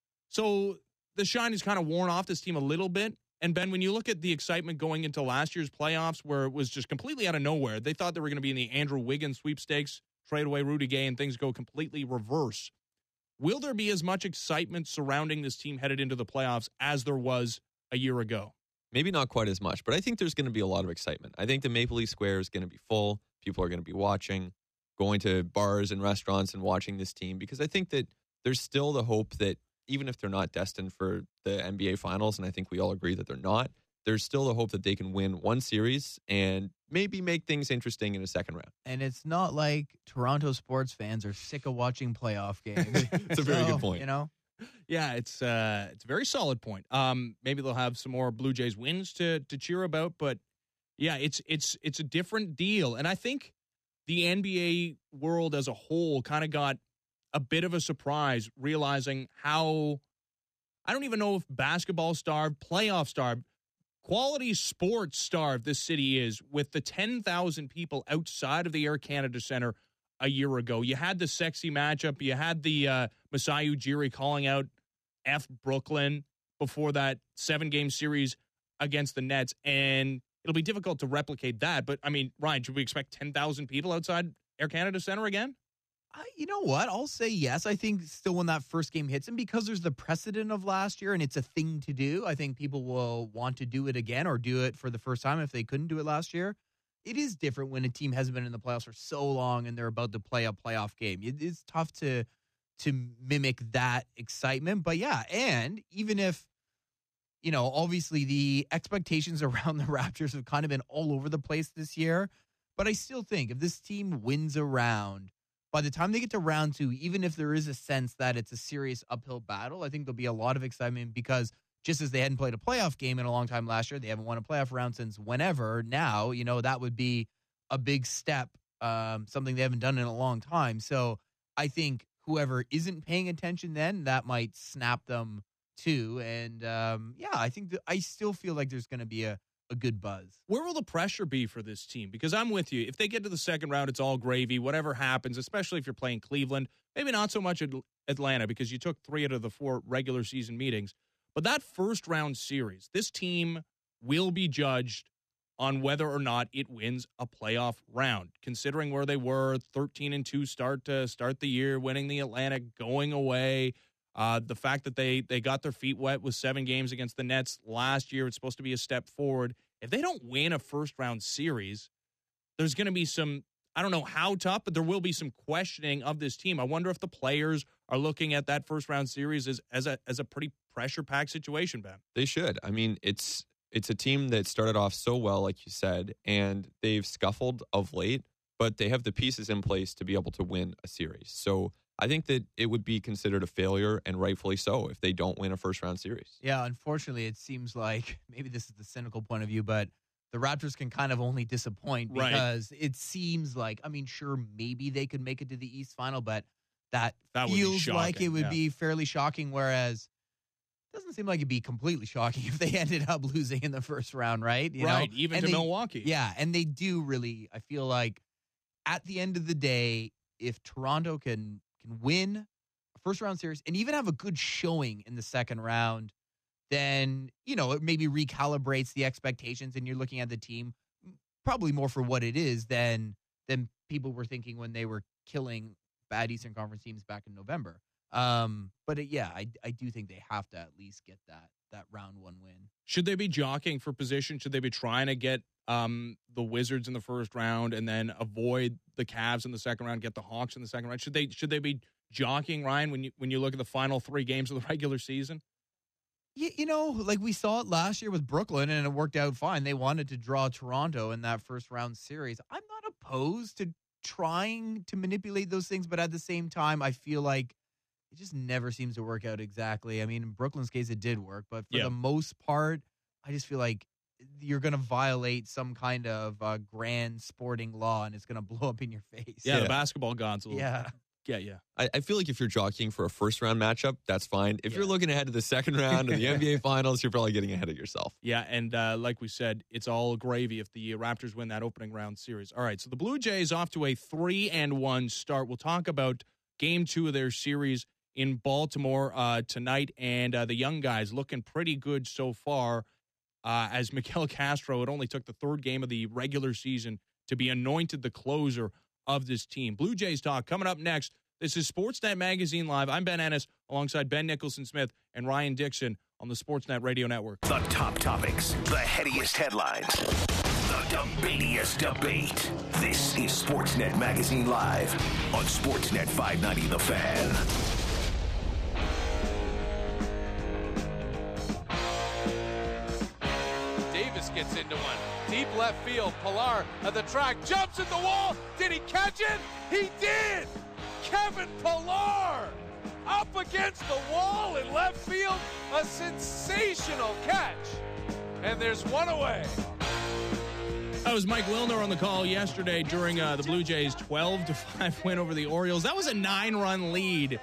So the shine is kind of worn off this team a little bit. And, Ben, when you look at the excitement going into last year's playoffs where it was just completely out of nowhere, they thought they were going to be in the Andrew Wiggins sweepstakes, trade away Rudy Gay, and things go completely reverse. Will there be as much excitement surrounding this team headed into the playoffs as there was a year ago? Maybe not quite as much, but I think there's going to be a lot of excitement. I think the Maple Leaf Square is going to be full. People are going to be watching, going to bars and restaurants and watching this team, because I think that there's still the hope that even if they're not destined for the N B A Finals, and I think we all agree that they're not, there's still the hope that they can win one series and maybe make things interesting in a second round. And it's not like Toronto sports fans are sick of watching playoff games. It's a very So, good point. You know? Yeah, it's uh, it's a very solid point. Um, maybe they'll have some more Blue Jays wins to to cheer about, but yeah, it's it's it's a different deal. And I think the N B A world as a whole kind of got a bit of a surprise, realizing how, I don't even know if basketball starved, playoff starved, quality sports starved this city is, with the ten thousand people outside of the Air Canada Centre a year ago. You had the sexy matchup. You had the uh, Masai Ujiri calling out F Brooklyn before that seven-game series against the Nets, and it'll be difficult to replicate that. But, I mean, Ryan, should we expect ten thousand people outside Air Canada Centre again? I, you know what? I'll say yes. I think still when that first game hits, and because there's the precedent of last year and it's a thing to do, I think people will want to do it again or do it for the first time if they couldn't do it last year. It is different when a team hasn't been in the playoffs for so long and they're about to play a playoff game. It, it's tough to to mimic that excitement. But yeah, and even if, you know, obviously the expectations around the Raptors have kind of been all over the place this year, but I still think if this team wins a round, by the time they get to round two, even if there is a sense that it's a serious uphill battle, I think there'll be a lot of excitement because just as they hadn't played a playoff game in a long time last year, they haven't won a playoff round since whenever. Now, you know, that would be a big step, um, something they haven't done in a long time. So I think whoever isn't paying attention then, that might snap them too. And um, yeah, I think that I still feel like there's going to be a, a good buzz. Where will the pressure be for this team? Because I'm with you. If they get to the second round, it's all gravy. Whatever happens, especially if you're playing Cleveland, maybe not so much at Atlanta because you took three out of the four regular season meetings. But that first round series, this team will be judged on whether or not it wins a playoff round. Considering where they were, thirteen and two start to start the year, winning the Atlantic, going away. Uh, the fact that they they got their feet wet with seven games against the Nets last year, it's supposed to be a step forward. If they don't win a first-round series, there's going to be some, I don't know how tough, but there will be some questioning of this team. I wonder if the players are looking at that first-round series as, as, a, as a pretty pressure-packed situation, Ben. They should. I mean, it's it's a team that started off so well, like you said, and they've scuffled of late, but they have the pieces in place to be able to win a series. So I think that it would be considered a failure, and rightfully so, if they don't win a first-round series. Yeah, unfortunately, it seems like, maybe this is the cynical point of view, but the Raptors can kind of only disappoint because right. It seems like, I mean, sure, maybe they could make it to the East Final, but that, that feels shocking, like it would yeah. be fairly shocking, whereas it doesn't seem like it'd be completely shocking if they ended up losing in the first round, right? You right, know? even and to they, Milwaukee. Yeah, and they do really, I feel like, at the end of the day, if Toronto can can win a first-round series and even have a good showing in the second round, then, you know, it maybe recalibrates the expectations and you're looking at the team probably more for what it is than than people were thinking when they were killing bad Eastern Conference teams back in November. Um, but it, yeah, I, I do think they have to at least get that that round one win. Should they be jockeying for position? Should they be trying to get um, the Wizards in the first round and then avoid the Cavs in the second round, get the Hawks in the second round? Should they should they be jockeying, Ryan, when you when you look at the final three games of the regular season? You, you know, like we saw it last year with Brooklyn, and it worked out fine. They wanted to draw Toronto in that first round series. I'm not opposed to trying to manipulate those things, but at the same time, I feel like it just never seems to work out exactly. I mean, in Brooklyn's case, it did work, but for yeah. the most part, I just feel like you're going to violate some kind of uh, grand sporting law, and it's going to blow up in your face. Yeah, Yeah. the basketball gods will Yeah. get you. I, I feel like if you're jockeying for a first round matchup, that's fine. If Yeah. you're looking ahead to the second round of the N B A Finals, you're probably getting ahead of yourself. Yeah, and uh, like we said, it's all gravy if the Raptors win that opening round series. All right, so the Blue Jays off to a three and one start. We'll talk about game two of their series in Baltimore uh, tonight, and uh, the young guys looking pretty good so far. Uh, as Miguel Castro, it only took the third game of the regular season to be anointed the closer of this team. Blue Jays talk coming up next. This is Sportsnet Magazine Live. I'm Ben Ennis alongside Ben Nicholson-Smith and Ryan Dixon on the Sportsnet Radio Network. The top topics, the headiest headlines, the debatiest debate. This is Sportsnet Magazine Live on Sportsnet five ninety The Fan. Davis gets into one. Deep left field. Pilar at the track. Jumps at the wall. Did he catch it? He did! Kevin Pilar up against the wall in left field. A sensational catch. And there's one away. That was Mike Wilner on the call yesterday during uh, the Blue Jays' twelve to five win over the Orioles. That was a nine-run lead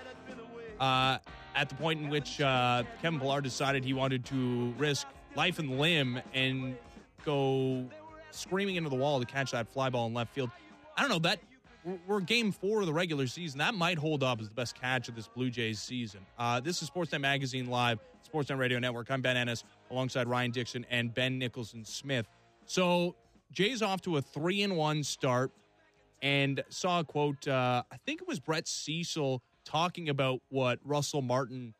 uh, at the point in which uh, Kevin Pilar decided he wanted to risk life and limb and go screaming into the wall to catch that fly ball in left field. I don't know, that we're game four of the regular season. That might hold up as the best catch of this Blue Jays season. Uh, this is Sportsnet Magazine Live, Sportsnet Radio Network. I'm Ben Ennis alongside Ryan Dixon and Ben Nicholson-Smith. So Jays off to a three and one start, and saw a quote, uh, I think it was Brett Cecil talking about what Russell Martin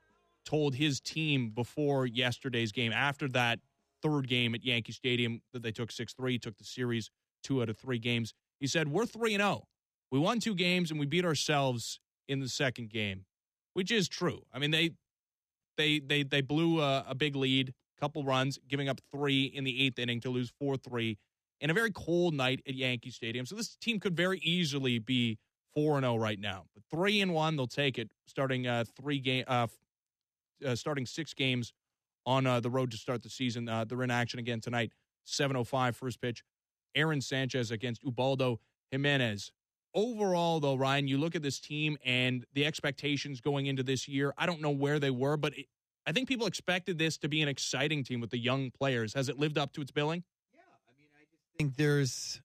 told his team before yesterday's game, after that third game at Yankee Stadium that they took six three, took the series two out of three games. He said, we're three and oh. We won two games, and we beat ourselves in the second game, which is true. I mean, they they they they blew a, a big lead, couple runs, giving up three in the eighth inning to lose four three in a very cold night at Yankee Stadium. So this team could very easily be four and oh right now. But three and one, they'll take it, starting uh, three game, uh, uh, starting six games on uh, the road to start the season. Uh, they're in action again tonight, seven oh five first pitch. Aaron Sanchez against Ubaldo Jimenez. Overall, though, Ryan, you look at this team and the expectations going into this year, I don't know where they were, but it, I think people expected this to be an exciting team with the young players. Has it lived up to its billing? Yeah, I mean, I just think there's,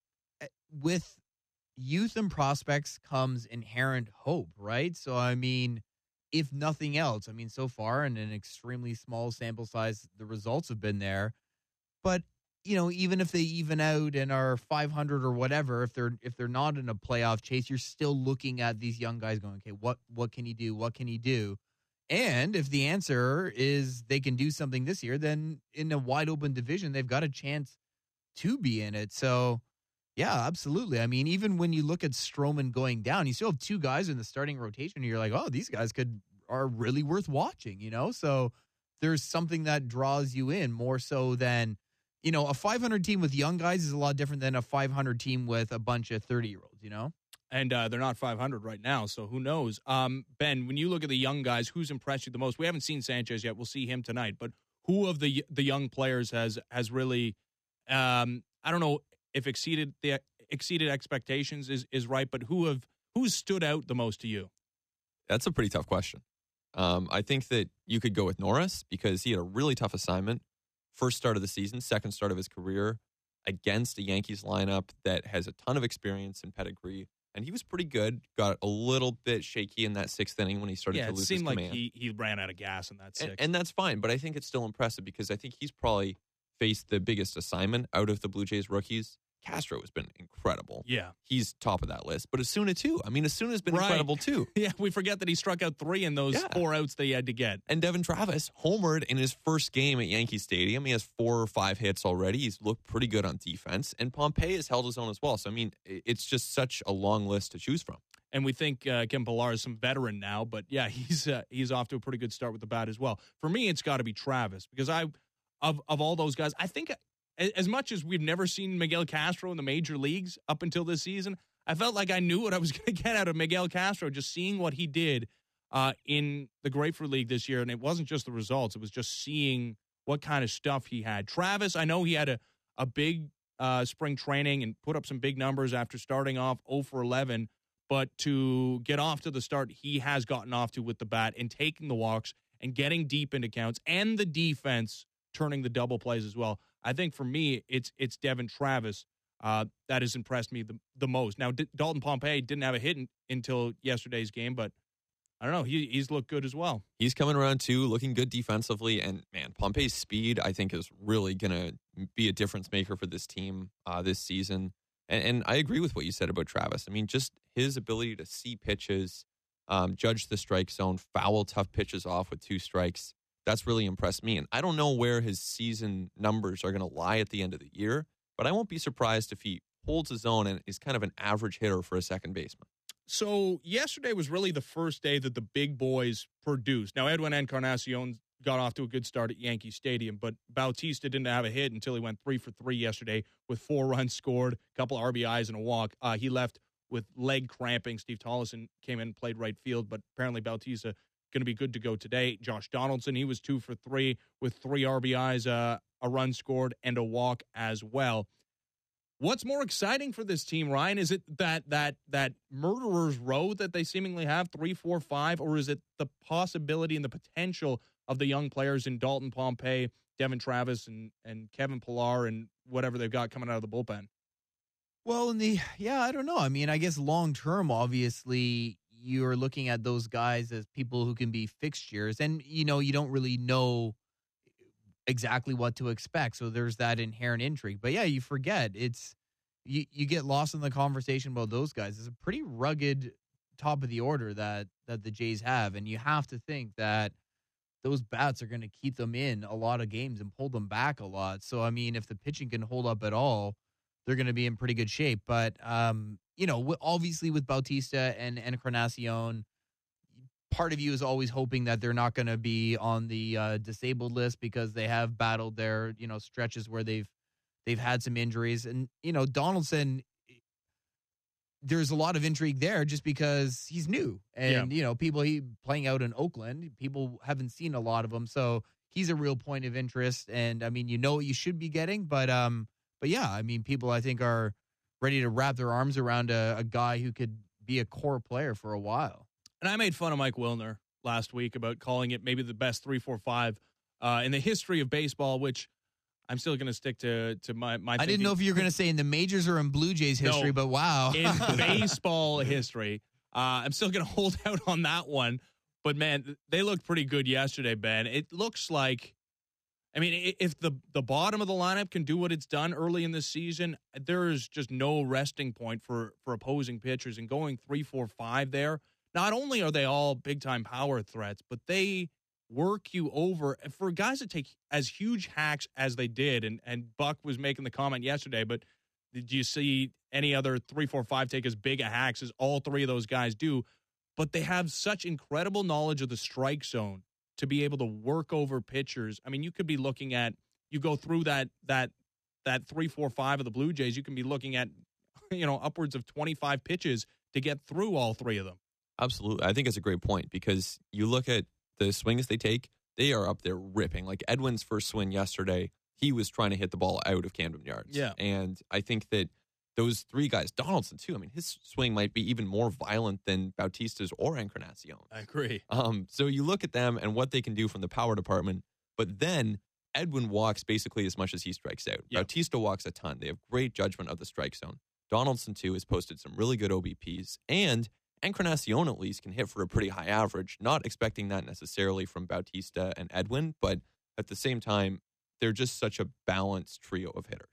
with youth and prospects comes inherent hope, right? So, I mean, if nothing else, I mean, so far in an extremely small sample size, the results have been there. But you know, even if they even out and are five hundred or whatever, if they're if they're not in a playoff chase, you're still looking at these young guys going, okay, what what can he do? What can he do? And if the answer is they can do something this year, then in a wide open division, they've got a chance to be in it. So, yeah, absolutely. I mean, even when you look at Stroman going down, you still have two guys in the starting rotation, and you're like, oh, these guys could are really worth watching, you know? So there's something that draws you in more so than, you know, a five hundred team with young guys is a lot different than a five hundred team with a bunch of thirty-year-olds, you know? And uh, they're not five hundred right now, so who knows? Um, Ben, when you look at the young guys, who's impressed you the most? We haven't seen Sanchez yet. We'll see him tonight. But who of the the young players has has really, um, I don't know if exceeded the exceeded expectations is, is right, but who have who's stood out the most to you? That's a pretty tough question. Um, I think that you could go with Norris because he had a really tough assignment. First start of the season, second start of his career against a Yankees lineup that has a ton of experience and pedigree. And he was pretty good. Got a little bit shaky in that sixth inning when he started yeah, to lose his command. Yeah, it seemed like he, he ran out of gas in that sixth. And, and that's fine, but I think it's still impressive because I think he's probably faced the biggest assignment out of the Blue Jays rookies. Castro has been incredible. Yeah. He's top of that list. But Asuna, too. I mean, Asuna has been Right. incredible, too. Yeah, we forget that he struck out three in those Yeah. four outs that he had to get. And Devin Travis homered in his first game at Yankee Stadium. He has four or five hits already. He's looked pretty good on defense. And Pompey has held his own as well. So, I mean, it's just such a long list to choose from. And we think uh, Kevin Pillar is some veteran now, but yeah, he's uh, he's off to a pretty good start with the bat as well. For me, it's got to be Travis because I, of of all those guys, I think as much as we've never seen Miguel Castro in the major leagues up until this season, I felt like I knew what I was going to get out of Miguel Castro just seeing what he did uh, in the Grapefruit League this year. And it wasn't just the results; it was just seeing what kind of stuff he had. Travis, I know he had a a big uh, spring training and put up some big numbers after starting off oh for eleven. But to get off to the start he has gotten off to with the bat and taking the walks and getting deep into counts and the defense turning the double plays as well. I think for me, it's it's Devin Travis uh, that has impressed me the, the most. Now, D- Dalton Pompey didn't have a hit in, until yesterday's game, but I don't know. He, he's looked good as well. He's coming around, too, looking good defensively. And, man, Pompey's speed, I think, is really going to be a difference maker for this team uh, this season. And, and I agree with what you said about Travis. I mean, just his ability to see pitches, um, judge the strike zone, foul tough pitches off with two strikes, that's really impressed me. And I don't know where his season numbers are going to lie at the end of the year, but I won't be surprised if he holds his own and is kind of an average hitter for a second baseman. So yesterday was really the first day that the big boys produced. Now, Edwin Encarnacion got off to a good start at Yankee Stadium, but Bautista didn't have a hit until he went three for three yesterday with four runs scored, a couple R B Is and a walk. Uh, he left with leg cramping. Steve Tollison came in and played right field, but apparently Bautista going to be good to go today. Josh Donaldson, he was two for three with three R B Is, uh, a run scored, and a walk as well. What's more exciting for this team, Ryan? Is it that that that murderer's row that they seemingly have, three, four, five, or is it the possibility and the potential of the young players in Dalton Pompey, Devin Travis, and, and Kevin Pillar, and whatever they've got coming out of the bullpen? Well, in the yeah, I don't know. I mean, I guess long term, obviously, you're looking at those guys as people who can be fixtures, and you know, you don't really know exactly what to expect. So there's that inherent intrigue. But yeah, you forget it's you, you get lost in the conversation about those guys. It's a pretty rugged top of the order that that the Jays have, and you have to think that those bats are going to keep them in a lot of games and pull them back a lot. So I mean, if the pitching can hold up at all, they're going to be in pretty good shape. But um, you know, obviously with Bautista and Encarnacion, part of you is always hoping that they're not going to be on the uh, disabled list because they have battled their, you know, stretches where they've they've had some injuries. And, you know, Donaldson, there's a lot of intrigue there just because he's new. And, yeah. you know, people he playing out in Oakland, people haven't seen a lot of him. So he's a real point of interest. And, I mean, you know what you should be getting. But, um, but yeah, I mean, people I think are ready to wrap their arms around a, a guy who could be a core player for a while. And I made fun of Mike Wilner last week about calling it maybe the best three, four, five uh, in the history of baseball, which I'm still going to stick to to my my. I thinking. didn't know if you were going to say in the majors or in Blue Jays history, no, but wow, in baseball history, uh, I'm still going to hold out on that one. But man, they looked pretty good yesterday, Ben. It looks like, I mean, if the the bottom of the lineup can do what it's done early in this season, there is just no resting point for for opposing pitchers. And going three, four, five there. Not only are they all big-time power threats, but they work you over. For guys that take as huge hacks as they did, and, and Buck was making the comment yesterday, but did you see any other three, four, five take as big a hacks as all three of those guys do? But they have such incredible knowledge of the strike zone to be able to work over pitchers. I mean, you could be looking at, you go through that that that three, four, five of the Blue Jays, you can be looking at, you know, upwards of twenty-five pitches to get through all three of them. Absolutely. I think it's a great point because you look at the swings they take, they are up there ripping. Like Edwin's first swing yesterday, he was trying to hit the ball out of Camden Yards. Yeah. And I think that those three guys, Donaldson too, I mean, his swing might be even more violent than Bautista's or Encarnacion. I agree. Um, so you look at them and what they can do from the power department, but then Edwin walks basically as much as he strikes out. Yep. Bautista walks a ton. They have great judgment of the strike zone. Donaldson too has posted some really good O B Ps, and Encarnacion at least can hit for a pretty high average. Not expecting that necessarily from Bautista and Edwin, but at the same time, they're just such a balanced trio of hitters.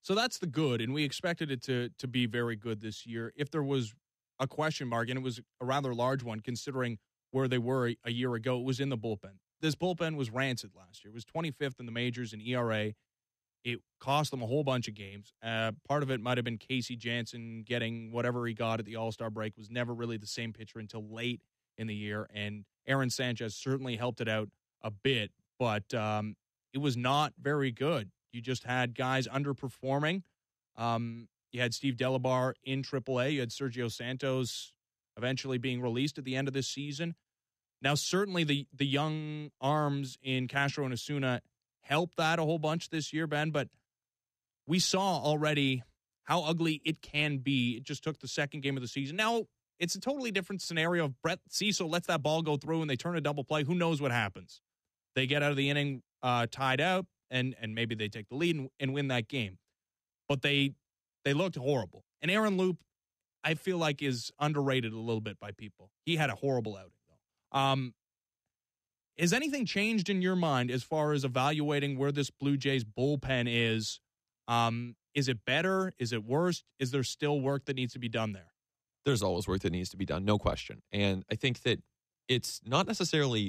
So that's the good, and we expected it to to be very good this year. If there was a question mark, and it was a rather large one considering where they were a, a year ago, it was in the bullpen. This bullpen was rancid last year. It was twenty-fifth in the majors in E R A. It cost them a whole bunch of games. Uh, part of it might have been Casey Janssen getting whatever he got at the All-Star break, was never really the same pitcher until late in the year, and Aaron Sanchez certainly helped it out a bit, but um, it was not very good. You just had guys underperforming. Um, you had Steve Delabar in triple A. You had Sergio Santos eventually being released at the end of this season. Now, certainly the the young arms in Castro and Osuna helped that a whole bunch this year, Ben, but we saw already how ugly it can be. It just took the second game of the season. Now, it's a totally different scenario. If Brett Cecil lets that ball go through and they turn a double play, who knows what happens? They get out of the inning uh, tied out, and and maybe they take the lead and, and win that game. But they they looked horrible. And Aaron Loup, I feel like, is underrated a little bit by people. He had a horrible outing, though. Um, has anything changed in your mind as far as evaluating where this Blue Jays bullpen is? Um, is it better? Is it worse? Is there still work that needs to be done there? There's always work that needs to be done, no question. And I think that it's not necessarily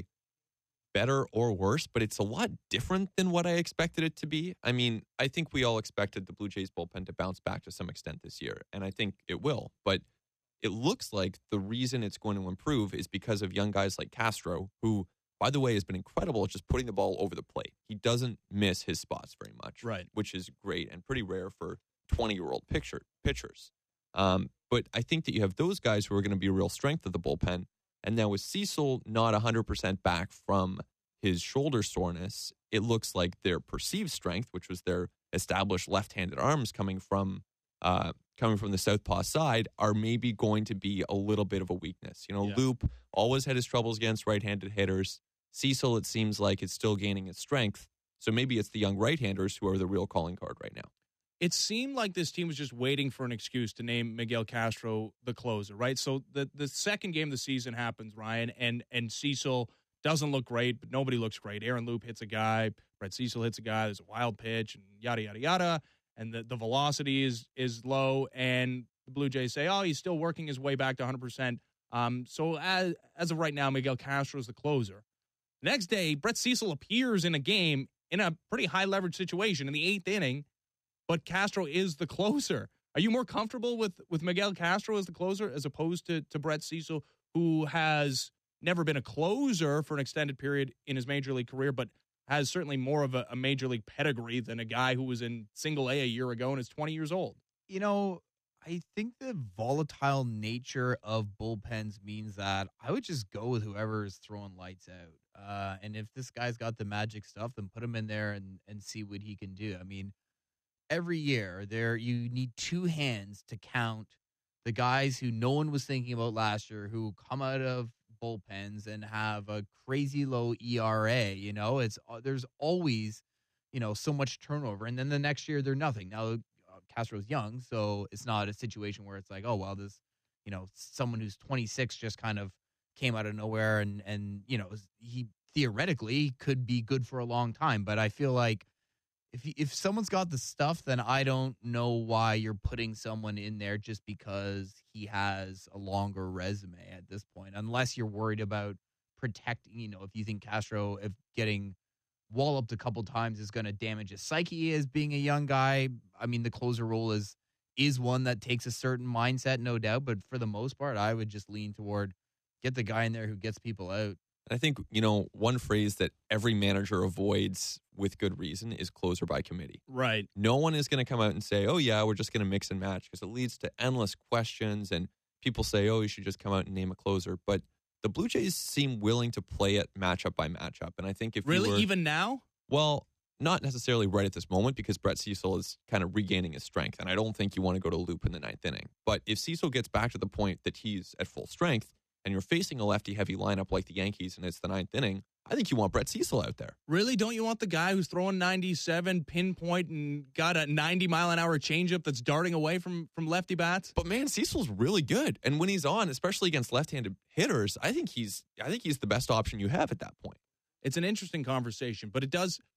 better or worse, but it's a lot different than what I expected it to be. I mean, I think we all expected the Blue Jays bullpen to bounce back to some extent this year, and I think it will. But it looks like the reason it's going to improve is because of young guys like Castro, who, by the way, has been incredible at just putting the ball over the plate. He doesn't miss his spots very much, right? Which is great and pretty rare for twenty-year-old pitcher, pitchers. Um, but I think that you have those guys who are going to be a real strength of the bullpen. And now with Cecil not one hundred percent back from his shoulder soreness, it looks like their perceived strength, which was their established left-handed arms coming from uh, coming from the southpaw side, are maybe going to be a little bit of a weakness. You know, yeah. Loup always had his troubles against right-handed hitters. Cecil, it seems like, it's still gaining its strength. So maybe it's the young right-handers who are the real calling card right now. It seemed like this team was just waiting for an excuse to name Miguel Castro the closer, right? So the, the second game of the season happens, Ryan, and and Cecil doesn't look great, but nobody looks great. Aaron Loup hits a guy, Brett Cecil hits a guy, there's a wild pitch, and yada, yada, yada, and the, the velocity is is low, and the Blue Jays say, oh, he's still working his way back to one hundred percent. Um, so as, as of right now, Miguel Castro is the closer. Next day, Brett Cecil appears in a game in a pretty high-leverage situation in the eighth inning, but Castro is the closer. Are you more comfortable with, with Miguel Castro as the closer as opposed to, to Brett Cecil, who has never been a closer for an extended period in his major league career, but has certainly more of a, a major league pedigree than a guy who was in single A a year ago and is twenty years old? You know, I think the volatile nature of bullpens means that I would just go with whoever is throwing lights out. Uh, and if this guy's got the magic stuff, then put him in there and, and see what he can do. I mean, every year there you need two hands to count the guys who no one was thinking about last year who come out of bullpens and have a crazy low E R A. You know, it's there's always, you know, so much turnover, and then the next year they're nothing. Now uh, Castro's young, so it's not a situation where it's like, oh well, this, you know, someone who's twenty-six just kind of came out of nowhere, and and you know, he theoretically could be good for a long time. But I feel like if if someone's got the stuff, then I don't know why you're putting someone in there just because he has a longer resume at this point, unless you're worried about protecting, you know, if you think Castro, if getting walloped a couple times is going to damage his psyche as being a young guy. I mean, the closer role is is one that takes a certain mindset, no doubt, but for the most part, I would just lean toward get the guy in there who gets people out. I think, you know, one phrase that every manager avoids with good reason is closer by committee. Right. No one is going to come out and say, oh, yeah, we're just going to mix and match, because it leads to endless questions, and people say, oh, you should just come out and name a closer. But the Blue Jays seem willing to play it matchup by matchup. And I think if Really? you were, even now? Well, not necessarily right at this moment, because Brett Cecil is kind of regaining his strength, and I don't think you want to go to Loup in the ninth inning. But if Cecil gets back to the point that he's at full strength, and you're facing a lefty-heavy lineup like the Yankees, and it's the ninth inning, I think you want Brett Cecil out there. Really? Don't you want the guy who's throwing ninety-seven, pinpoint, and got a ninety-mile-an-hour changeup that's darting away from, from lefty bats? But, man, Cecil's really good. And when he's on, especially against left-handed hitters, I think he's I think he's the best option you have at that point. It's an interesting conversation, but it does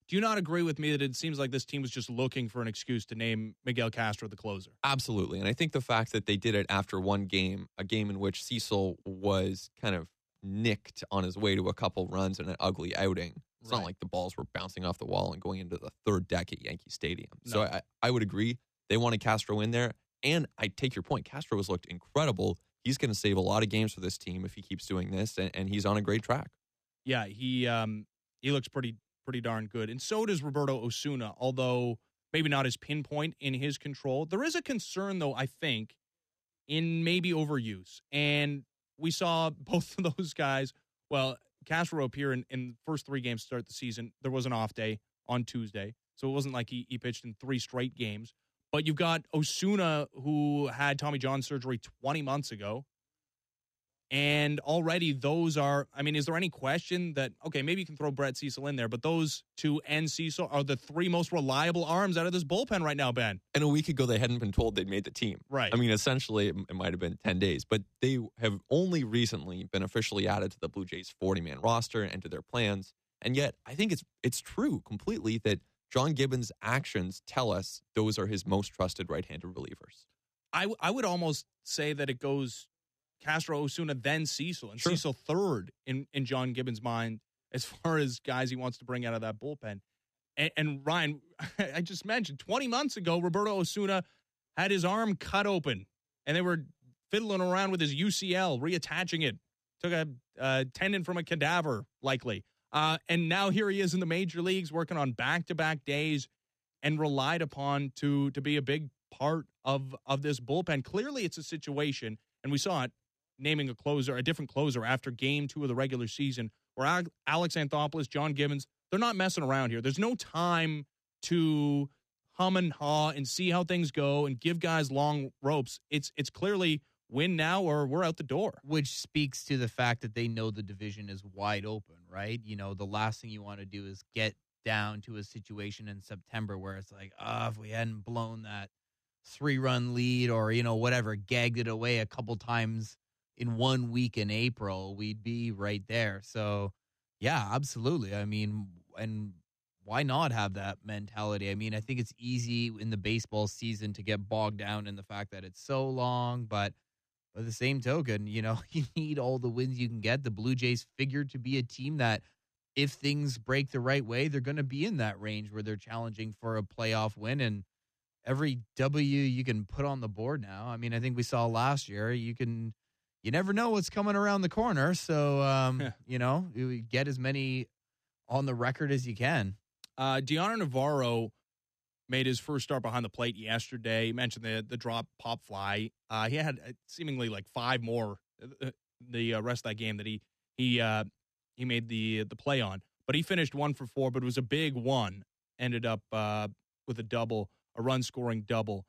Do you not agree with me that it seems like this team was just looking for an excuse to name Miguel Castro the closer? Absolutely. And I think the fact that they did it after one game, a game in which Cecil was kind of nicked on his way to a couple runs and an ugly outing. It's Right. not like the balls were bouncing off the wall and going into the third deck at Yankee Stadium. No. So I, I would agree. They wanted Castro in there. And I take your point. Castro has looked incredible. He's going to save a lot of games for this team if he keeps doing this, and, and he's on a great track. Yeah, he um, he looks pretty pretty darn good. And so does Roberto Osuna, although maybe not as pinpoint in his control. There is a concern, though, I think, in maybe overuse. And we saw both of those guys. Well, Castro appear in, in the first three games to start the season. There was an off day on Tuesday, so it wasn't like he, he pitched in three straight games. But you've got Osuna, who had Tommy John surgery twenty months ago. And already those are, I mean, is there any question that, okay, maybe you can throw Brett Cecil in there, but those two and Cecil are the three most reliable arms out of this bullpen right now, Ben? And a week ago, they hadn't been told they'd made the team. Right. I mean, essentially, it, it might have been ten days, but they have only recently been officially added to the Blue Jays forty-man roster and to their plans. And yet, I think it's it's true completely that John Gibbons' actions tell us those are his most trusted right-handed relievers. I, w- I would almost say that it goes Castro, Osuna, then Cecil, and Sure. Cecil third in, in John Gibbons' mind as far as guys he wants to bring out of that bullpen. And, and Ryan, I just mentioned, twenty months ago, Roberto Osuna had his arm cut open, and they were fiddling around with his U C L, reattaching it. Took a, a tendon from a cadaver, likely. Uh, and now here he is in the major leagues working on back-to-back days and relied upon to to be a big part of, of this bullpen. Clearly, it's a situation, and we saw it, naming a closer, a different closer after game two of the regular season, where Alex Anthopoulos, John Gibbons, they're not messing around here. There's no time to hum and haw and see how things go and give guys long ropes. It's it's clearly win now or we're out the door. Which speaks to the fact that they know the division is wide open, right? You know, the last thing you want to do is get down to a situation in September where it's like, ah, oh, if we hadn't blown that three-run lead or, you know, whatever, gagged it away a couple times in one week in April, we'd be right there. So, yeah, absolutely. I mean, and why not have that mentality? I mean, I think it's easy in the baseball season to get bogged down in the fact that it's so long, but by the same token, you know, you need all the wins you can get. The Blue Jays figured to be a team that if things break the right way, they're going to be in that range where they're challenging for a playoff win. And every W you can put on the board now. I mean, I think we saw last year, you can, you never know what's coming around the corner. So, um, Yeah. you know, you get as many on the record as you can. Uh, Deanna Navarro made his first start behind the plate yesterday. He mentioned the the drop pop fly. Uh, he had seemingly like five more the uh, rest of that game that he he uh, he made the the play on. But he finished one for four, but it was a big one. Ended up uh, with a double, a run scoring double.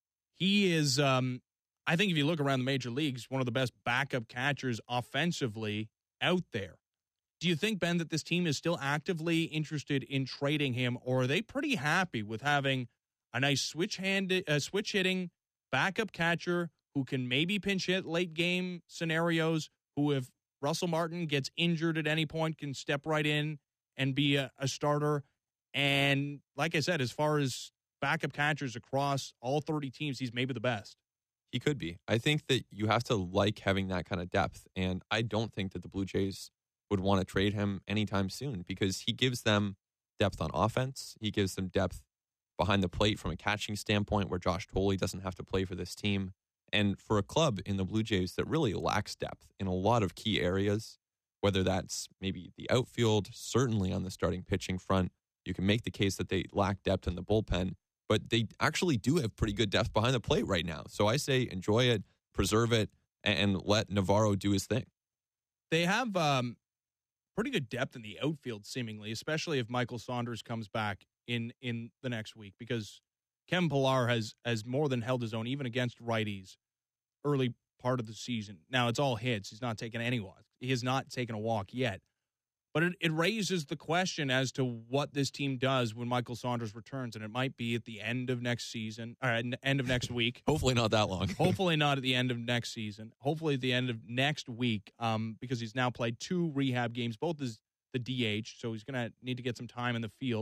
He is, um, I think, if you look around the major leagues, one of the best backup catchers offensively out there. Do you think, Ben, that this team is still actively interested in trading him, or are they pretty happy with having a nice switch-handed, uh, switch-hitting backup catcher who can maybe pinch hit late-game scenarios, who, if Russell Martin gets injured at any point, can step right in and be a, a starter? And like I said, as far as backup catchers across all thirty teams, he's maybe the best. He could be. I think that you have to like having that kind of depth, and I don't think that the Blue Jays would want to trade him anytime soon because he gives them depth on offense. He gives them depth behind the plate from a catching standpoint where Josh Tolley doesn't have to play for this team. And for a club in the Blue Jays that really lacks depth in a lot of key areas, whether that's maybe the outfield, certainly on the starting pitching front, you can make the case that they lack depth in the bullpen, but they actually do have pretty good depth behind the plate right now. So I say enjoy it, preserve it, and let Navarro do his thing. They have um, pretty good depth in the outfield, seemingly, especially if Michael Saunders comes back in, in the next week, because Kevin Pillar has, has more than held his own, even against righties, early part of the season. Now, it's all hits. He's not taking any walks. He has not taken a walk yet. But it, it raises the question as to what this team does when Michael Saunders returns, and it might be at the end of next season, or at the end of next week. Hopefully not that long. Hopefully not at the end of next season. Hopefully at the end of next week, um, because he's now played two rehab games, both as the D H, so he's going to need to get some time in the field.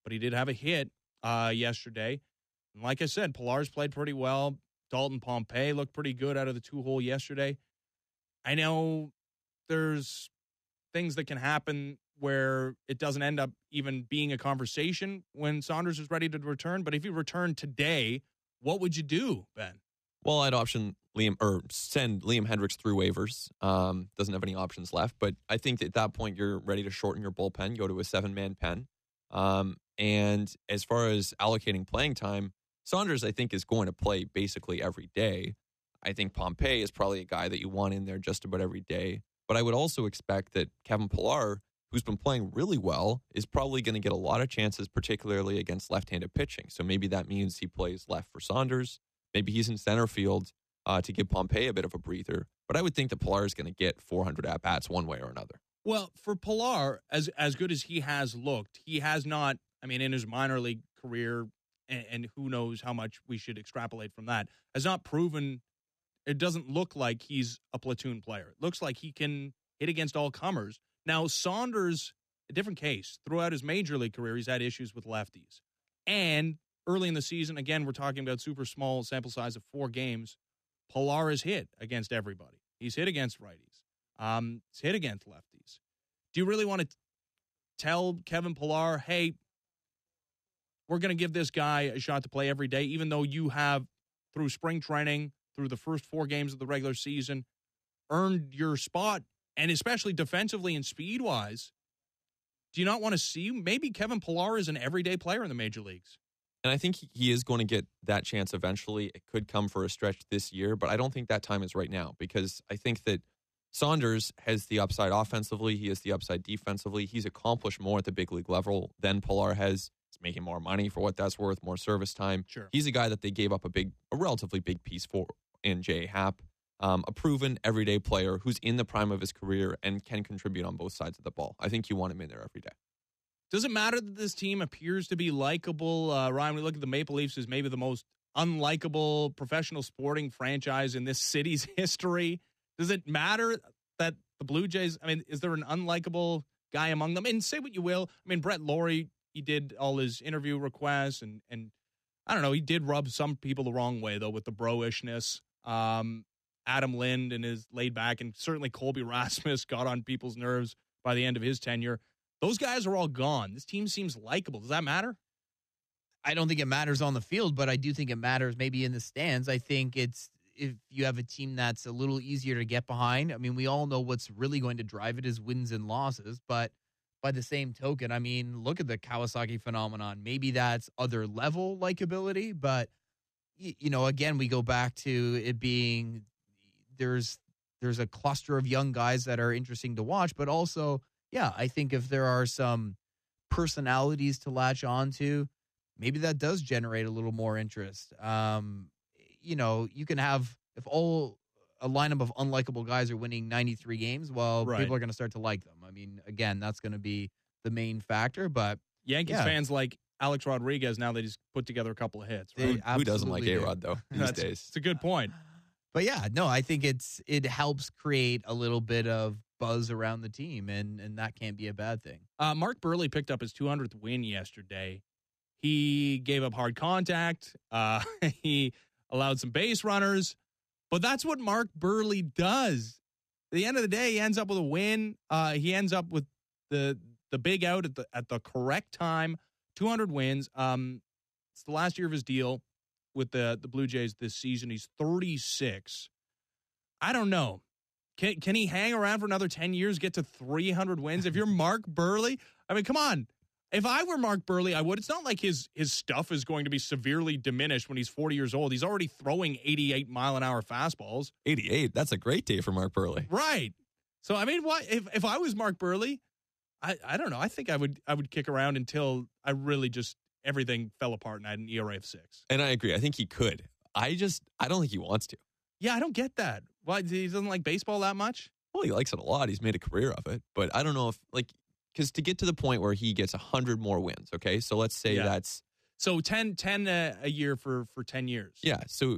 but he did have a hit uh, yesterday. And like I said, Pilar's played pretty well. Dalton Pompey looked pretty good out of the two-hole yesterday. I know there's things that can happen where it doesn't end up even being a conversation when Saunders is ready to return. But if he returned today, what would you do, Ben? Well, I'd option Liam or send Liam Hendriks through waivers. Um, doesn't have any options left. But I think that at that point, you're ready to shorten your bullpen, go to a seven-man pen. Um, and as far as allocating playing time, Saunders, I think, is going to play basically every day. I think Pompey is probably a guy that you want in there just about every day. But I would also expect that Kevin Pillar, who's been playing really well, is probably going to get a lot of chances, particularly against left-handed pitching. So maybe that means he plays left for Saunders. Maybe he's in center field uh, to give Pompey a bit of a breather. But I would think that Pillar is going to get four hundred at-bats one way or another. Well, for Pillar, as as good as he has looked, he has not, I mean, in his minor league career, and, and who knows how much we should extrapolate from that, has not proven, it doesn't look like he's a platoon player. It looks like he can hit against all comers. Now, Saunders, a different case. Throughout his major league career, he's had issues with lefties. And early in the season, again, we're talking about super small sample size of four games, Pillar has hit against everybody. He's hit against righties. Um, he's hit against lefties. Do you really want to tell Kevin Pillar, hey, we're going to give this guy a shot to play every day, even though you have, through spring training, through the first four games of the regular season, earned your spot, and especially defensively and speed-wise? Do you not want to see maybe Kevin Pillar is an everyday player in the major leagues? And I think he is going to get that chance eventually. It could come for a stretch this year, but I don't think that time is right now, because I think that Saunders has the upside offensively. He has the upside defensively. He's accomplished more at the big league level than Pillar has. He's making more money for what that's worth, more service time. Sure. He's a guy that they gave up a big, a relatively big piece for in J A. Happ. Um, a proven everyday player who's in the prime of his career and can contribute on both sides of the ball. I think you want him in there every day. Does it matter that this team appears to be likable? Uh, Ryan, we look at the Maple Leafs as maybe the most unlikable professional sporting franchise in this city's history. Does it matter that the Blue Jays, I mean, is there an unlikable guy among them? And say what you will. I mean, Brett Laurie, he did all his interview requests, and, and I don't know, he did rub some people the wrong way, though, with the bro-ishness. Um, Adam Lind and his laid back, and certainly Colby Rasmus got on people's nerves by the end of his tenure. Those guys are all gone. This team seems likable. Does that matter? I don't think it matters on the field, but I do think it matters maybe in the stands. I think it's if you have a team that's a little easier to get behind. I mean, we all know what's really going to drive it is wins and losses, but by the same token, I mean, look at the Kawasaki phenomenon. Maybe that's other level likability, but, you know, again, we go back to it being there's there's a cluster of young guys that are interesting to watch, but also, yeah, I think if there are some personalities to latch on to, maybe that does generate a little more interest. Um, you know, you can have, if all a lineup of unlikable guys are winning ninety-three games, well, right. people are going to start to like them. I mean, again, that's going to be the main factor, but Yankees yeah. fans like Alex Rodriguez now that he's put together a couple of hits. Right? Who, who doesn't like A-Rod, though, these That's, days? It's a good point. But yeah, no, I think it's it helps create a little bit of buzz around the team, and, and that can't be a bad thing. Uh, Mark Burley picked up his two hundredth win yesterday. He gave up hard contact. Uh, he allowed some base runners. But that's what Mark Burley does. At the end of the day, he ends up with a win. Uh, he ends up with the the big out at the at the correct time. two hundred wins. Um, it's the last year of his deal with the, the Blue Jays this season. He's thirty-six. I don't know. Can can he hang around for another ten years, get to three hundred wins? If you're Mark Burley, I mean, come on. If I were Mark Burley, I would. It's not like his his stuff is going to be severely diminished when he's forty years old. He's already throwing eighty-eight mile an hour fastballs. eighty-eight. That's a great day for Mark Burley. Right. So I mean, what if if I was Mark Burley, I, I don't know. I think I would I would kick around until I really just everything fell apart and I had an E R A of six. And I agree. I think he could. I just I don't think he wants to. Yeah, I don't get that. Why he doesn't like baseball that much? Well, he likes it a lot. He's made a career of it, but I don't know if like. Because to get to the point where he gets one hundred more wins, okay? So let's say yeah. that's... So ten, ten a, a year for, for ten years. Yeah, so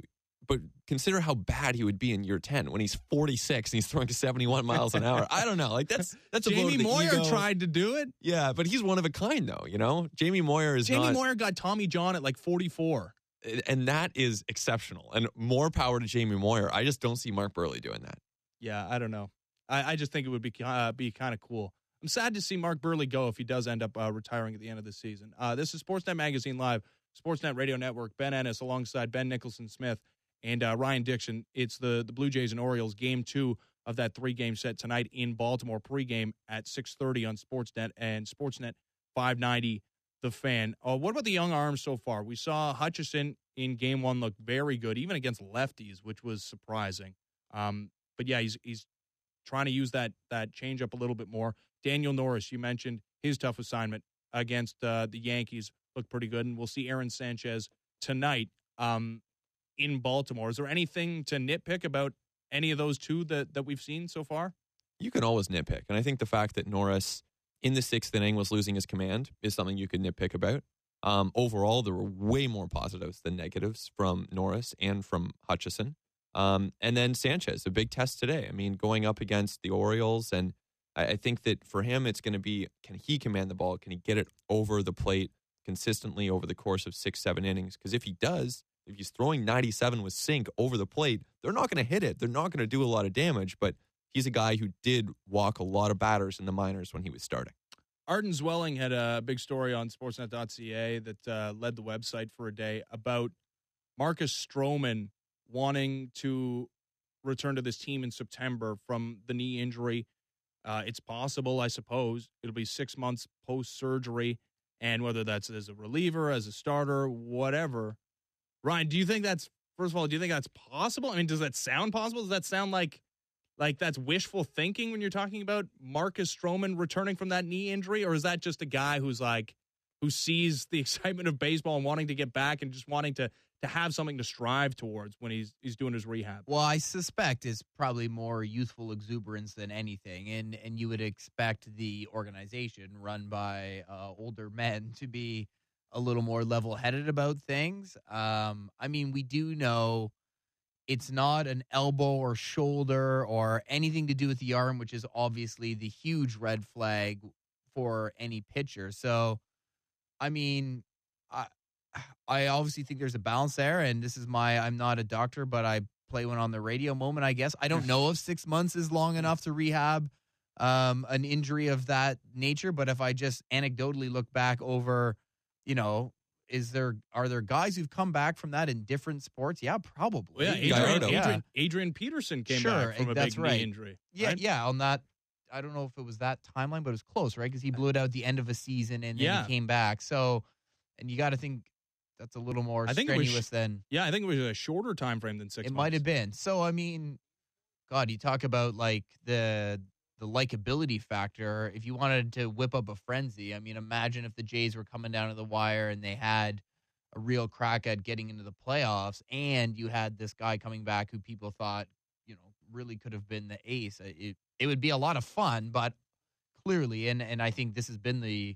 but consider how bad he would be in year ten when he's forty-six and he's throwing seventy-one miles an hour. I don't know. Like that's that's a blow to Jamie the Moyer ego. tried to do it. Yeah, but he's one of a kind, though. You know, Jamie Moyer is Jamie not, Moyer got Tommy John at like forty-four. and that is exceptional. And more power to Jamie Moyer. I just don't see Mark Burley doing that. Yeah, I don't know. I, I just think it would be uh, be kind of cool. I'm sad to see Mark Burley go if he does end up uh, retiring at the end of the season. Uh, this is Sportsnet Magazine Live, Sportsnet Radio Network. Ben Ennis alongside Ben Nicholson-Smith and uh, Ryan Dixon. It's the, the Blue Jays and Orioles game two of that three-game set tonight in Baltimore. Pregame at six thirty on Sportsnet and Sportsnet five ninety, The Fan. Uh, what about the young arms so far? We saw Hutchison in game one look very good, even against lefties, which was surprising. Um, but, yeah, he's he's trying to use that that changeup a little bit more. Daniel Norris, you mentioned his tough assignment against uh, the Yankees, looked pretty good, and we'll see Aaron Sanchez tonight um, in Baltimore. Is there anything to nitpick about any of those two that, that we've seen so far? You can always nitpick, and I think the fact that Norris in the sixth inning was losing his command is something you could nitpick about. Um, overall, there were way more positives than negatives from Norris and from Hutchison. Um, and then Sanchez, a big test today. I mean, going up against the Orioles, and I, I think that for him, it's going to be, can he command the ball? Can he get it over the plate consistently over the course of six, seven innings? Because if he does, if he's throwing ninety-seven with sink over the plate, they're not going to hit it. They're not going to do a lot of damage, but he's a guy who did walk a lot of batters in the minors when he was starting. Arden Zwelling had a big story on sportsnet dot c a that uh, led the website for a day about Marcus Stroman wanting to return to this team in September from the knee injury. Uh, it's possible, I suppose. It'll be six months post-surgery, and whether that's as a reliever, as a starter, whatever. Ryan, do you think that's, first of all, do you think that's possible? I mean, does that sound possible? Does that sound like like that's wishful thinking when you're talking about Marcus Stroman returning from that knee injury? Or is that just a guy who's like, who sees the excitement of baseball and wanting to get back and just wanting to to have something to strive towards when he's he's doing his rehab? Well, I suspect it's probably more youthful exuberance than anything, and and you would expect the organization run by uh, older men to be a little more level-headed about things. Um, I mean, we do know it's not an elbow or shoulder or anything to do with the arm, which is obviously the huge red flag for any pitcher. So, I mean, I I obviously think there's a balance there, and this is my, I'm not a doctor, but I play one on the radio moment, I guess. I don't know if six months is long enough to rehab um, an injury of that nature, but if I just anecdotally look back over, you know, is there, are there guys who've come back from that in different sports? Yeah, probably. Well, yeah, Adrian, Gallardo. Adrian, Yeah. Adrian Peterson came Sure, back from a that's big right. knee injury. Yeah, right? yeah, on that, I don't know if it was that timeline, but it was close, right? Because he blew it out at the end of a season and then Yeah. he came back. So, and you got to think that's a little more I think it was strenuous sh- than Yeah, I think it was a shorter time frame than six it months. might have been. So, I mean, God, you talk about like the the likability factor. If you wanted to whip up a frenzy, I mean, imagine if the Jays were coming down to the wire and they had a real crack at getting into the playoffs, and you had this guy coming back who people thought, you know, really could have been the ace. It it would be a lot of fun, but clearly, and and I think this has been the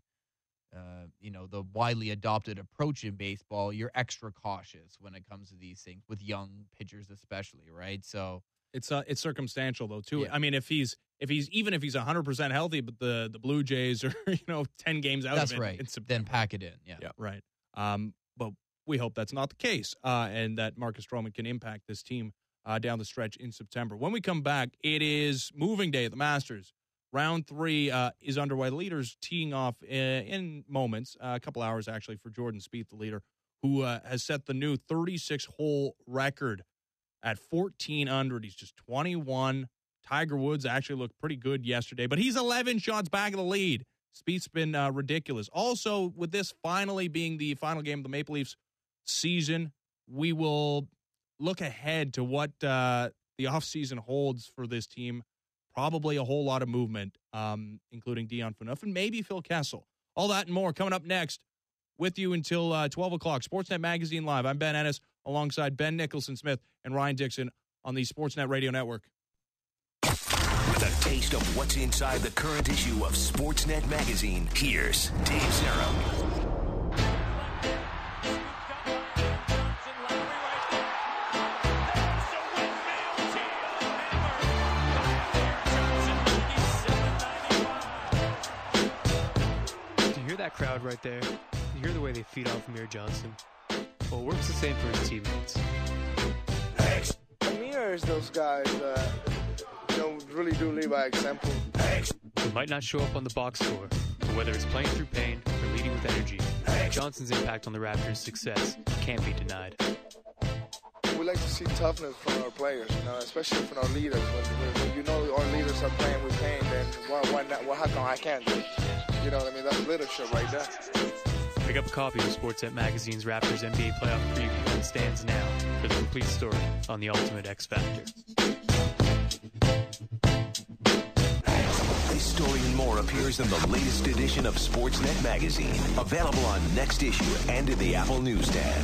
uh, you know, the widely adopted approach in baseball. You're extra cautious when it comes to these things with young pitchers, especially, right? So It's uh, it's circumstantial though too. Yeah. I mean, if he's if he's even if he's one hundred percent healthy, but the the Blue Jays are you know ten games out that's of it right. in September. Then pack it in. Yeah. Yeah. Right. Um, but we hope that's not the case, uh, and that Marcus Stroman can impact this team uh, down the stretch in September. When we come back, it is moving day at the Masters. Round three uh, is underway. The leader's teeing off in, in moments, uh, a couple hours actually, for Jordan Spieth, the leader, who uh, has set the new thirty-six hole record at fourteen under. He's just twenty-one. Tiger Woods actually looked pretty good yesterday, but he's eleven shots back of the lead. Spieth's been uh, ridiculous. Also, with this finally being the final game of the Maple Leafs season, we will look ahead to what uh, the offseason holds for this team. Probably a whole lot of movement, um, including Dion Phaneuf and maybe Phil Kessel. All that and more coming up next with you until uh, twelve o'clock. Sportsnet Magazine Live. I'm Ben Ennis alongside Ben Nicholson-Smith and Ryan Dixon on the Sportsnet Radio Network. With a taste of what's inside the current issue of Sportsnet Magazine, here's Dave Zerum. hear that crowd right there? You hear the way they feed off Amir Johnson? Well, it works the same for his teammates. Amir is those guys that you know, really do lead by example. He might not show up on the box score, but whether it's playing through pain or leading with energy, Johnson's impact on the Raptors' success can't be denied. We like to see toughness from our players, you know, especially from our leaders. When, when, when you know our leaders are playing with pain, then why, why not? Well, how come I can't do it? You know what I mean? That's leadership right there. Pick up a copy of Sportsnet Magazine's Raptors N B A playoff preview and stands now for the complete story on the Ultimate X Factor. This story and more appears in the latest edition of Sportsnet Magazine, available on next issue and in the Apple newsstand.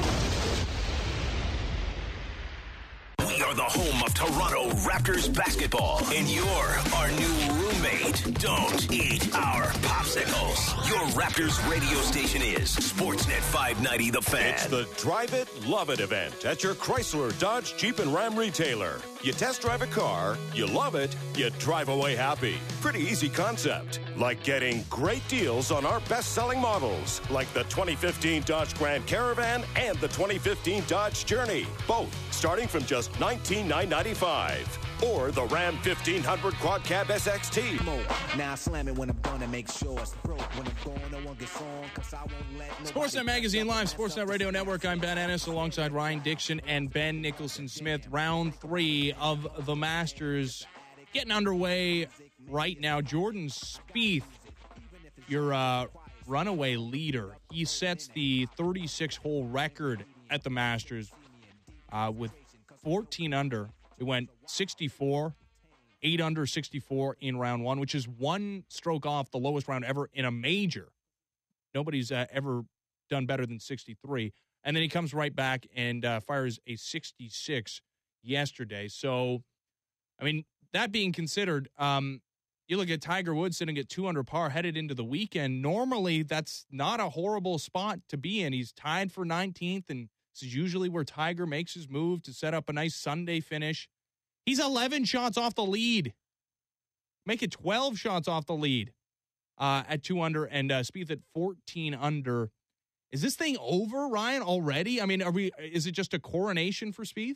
We are the home of Toronto Raptors basketball, and you're our new roommate. Don't eat our popsicles. Your Raptors radio station is Sportsnet five ninety The Fan. It's the Drive It, Love It event at your Chrysler, Dodge, Jeep, and Ram retailer. You test drive a car, you love it, you drive away happy. Pretty easy concept. Like getting great deals on our best-selling models, like the twenty fifteen Dodge Grand Caravan and the twenty fifteen Dodge Journey. Both starting from just nineteen thousand nine hundred ninety-five dollars. Or the Ram fifteen hundred Quad Cab S X T. Now slam it when I'm gonna make sure it's broke. When I'm going, no one gets on, cause I won't let Sportsnet Magazine Live, Sportsnet Radio Network. I'm Ben Ennis alongside Ryan Dixon and Ben Nicholson-Smith. Round three of the Masters getting underway right now. Jordan Spieth, your uh, runaway leader. He sets the thirty-six hole record at the Masters uh, with fourteen under. It went sixty-four, eight under, sixty-four in round one, which is one stroke off the lowest round ever in a major. Nobody's uh, ever done better than sixty-three. And then he comes right back and uh, fires a sixty-six yesterday. So, I mean, that being considered, um, you look at Tiger Woods sitting at two under par headed into the weekend. Normally, that's not a horrible spot to be in. He's tied for nineteenth, and this is usually where Tiger makes his move to set up a nice Sunday finish. He's eleven shots off the lead. Make it twelve shots off the lead uh, at two under, and uh, Spieth at fourteen under. Is this thing over, Ryan, already? I mean, are we? Is it just a coronation for Spieth?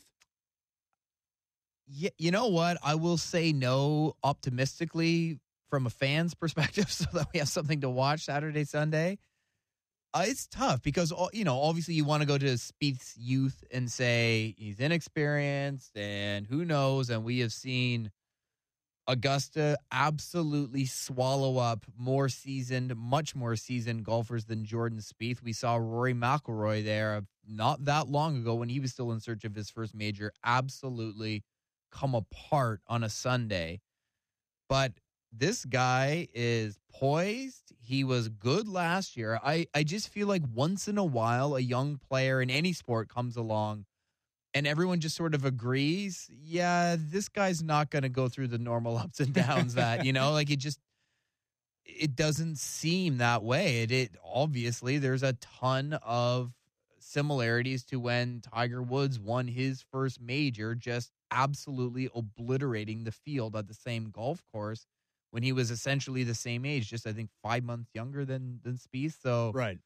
Yeah, you know what? I will say no optimistically from a fan's perspective so that we have something to watch Saturday, Sunday. Uh, it's tough because, you know, obviously you want to go to Spieth's youth and say he's inexperienced and who knows. And we have seen Augusta absolutely swallow up more seasoned, much more seasoned golfers than Jordan Spieth. We saw Rory McIlroy there not that long ago when he was still in search of his first major, absolutely come apart on a Sunday. But this guy is poised. He was good last year. I, I just feel like once in a while, a young player in any sport comes along and everyone just sort of agrees, yeah, this guy's not going to go through the normal ups and downs that, you know, like it just, it doesn't seem that way. It, it obviously, there's a ton of similarities to when Tiger Woods won his first major, just absolutely obliterating the field at the same golf course when he was essentially the same age, just I think five months younger than than Spieth. So right,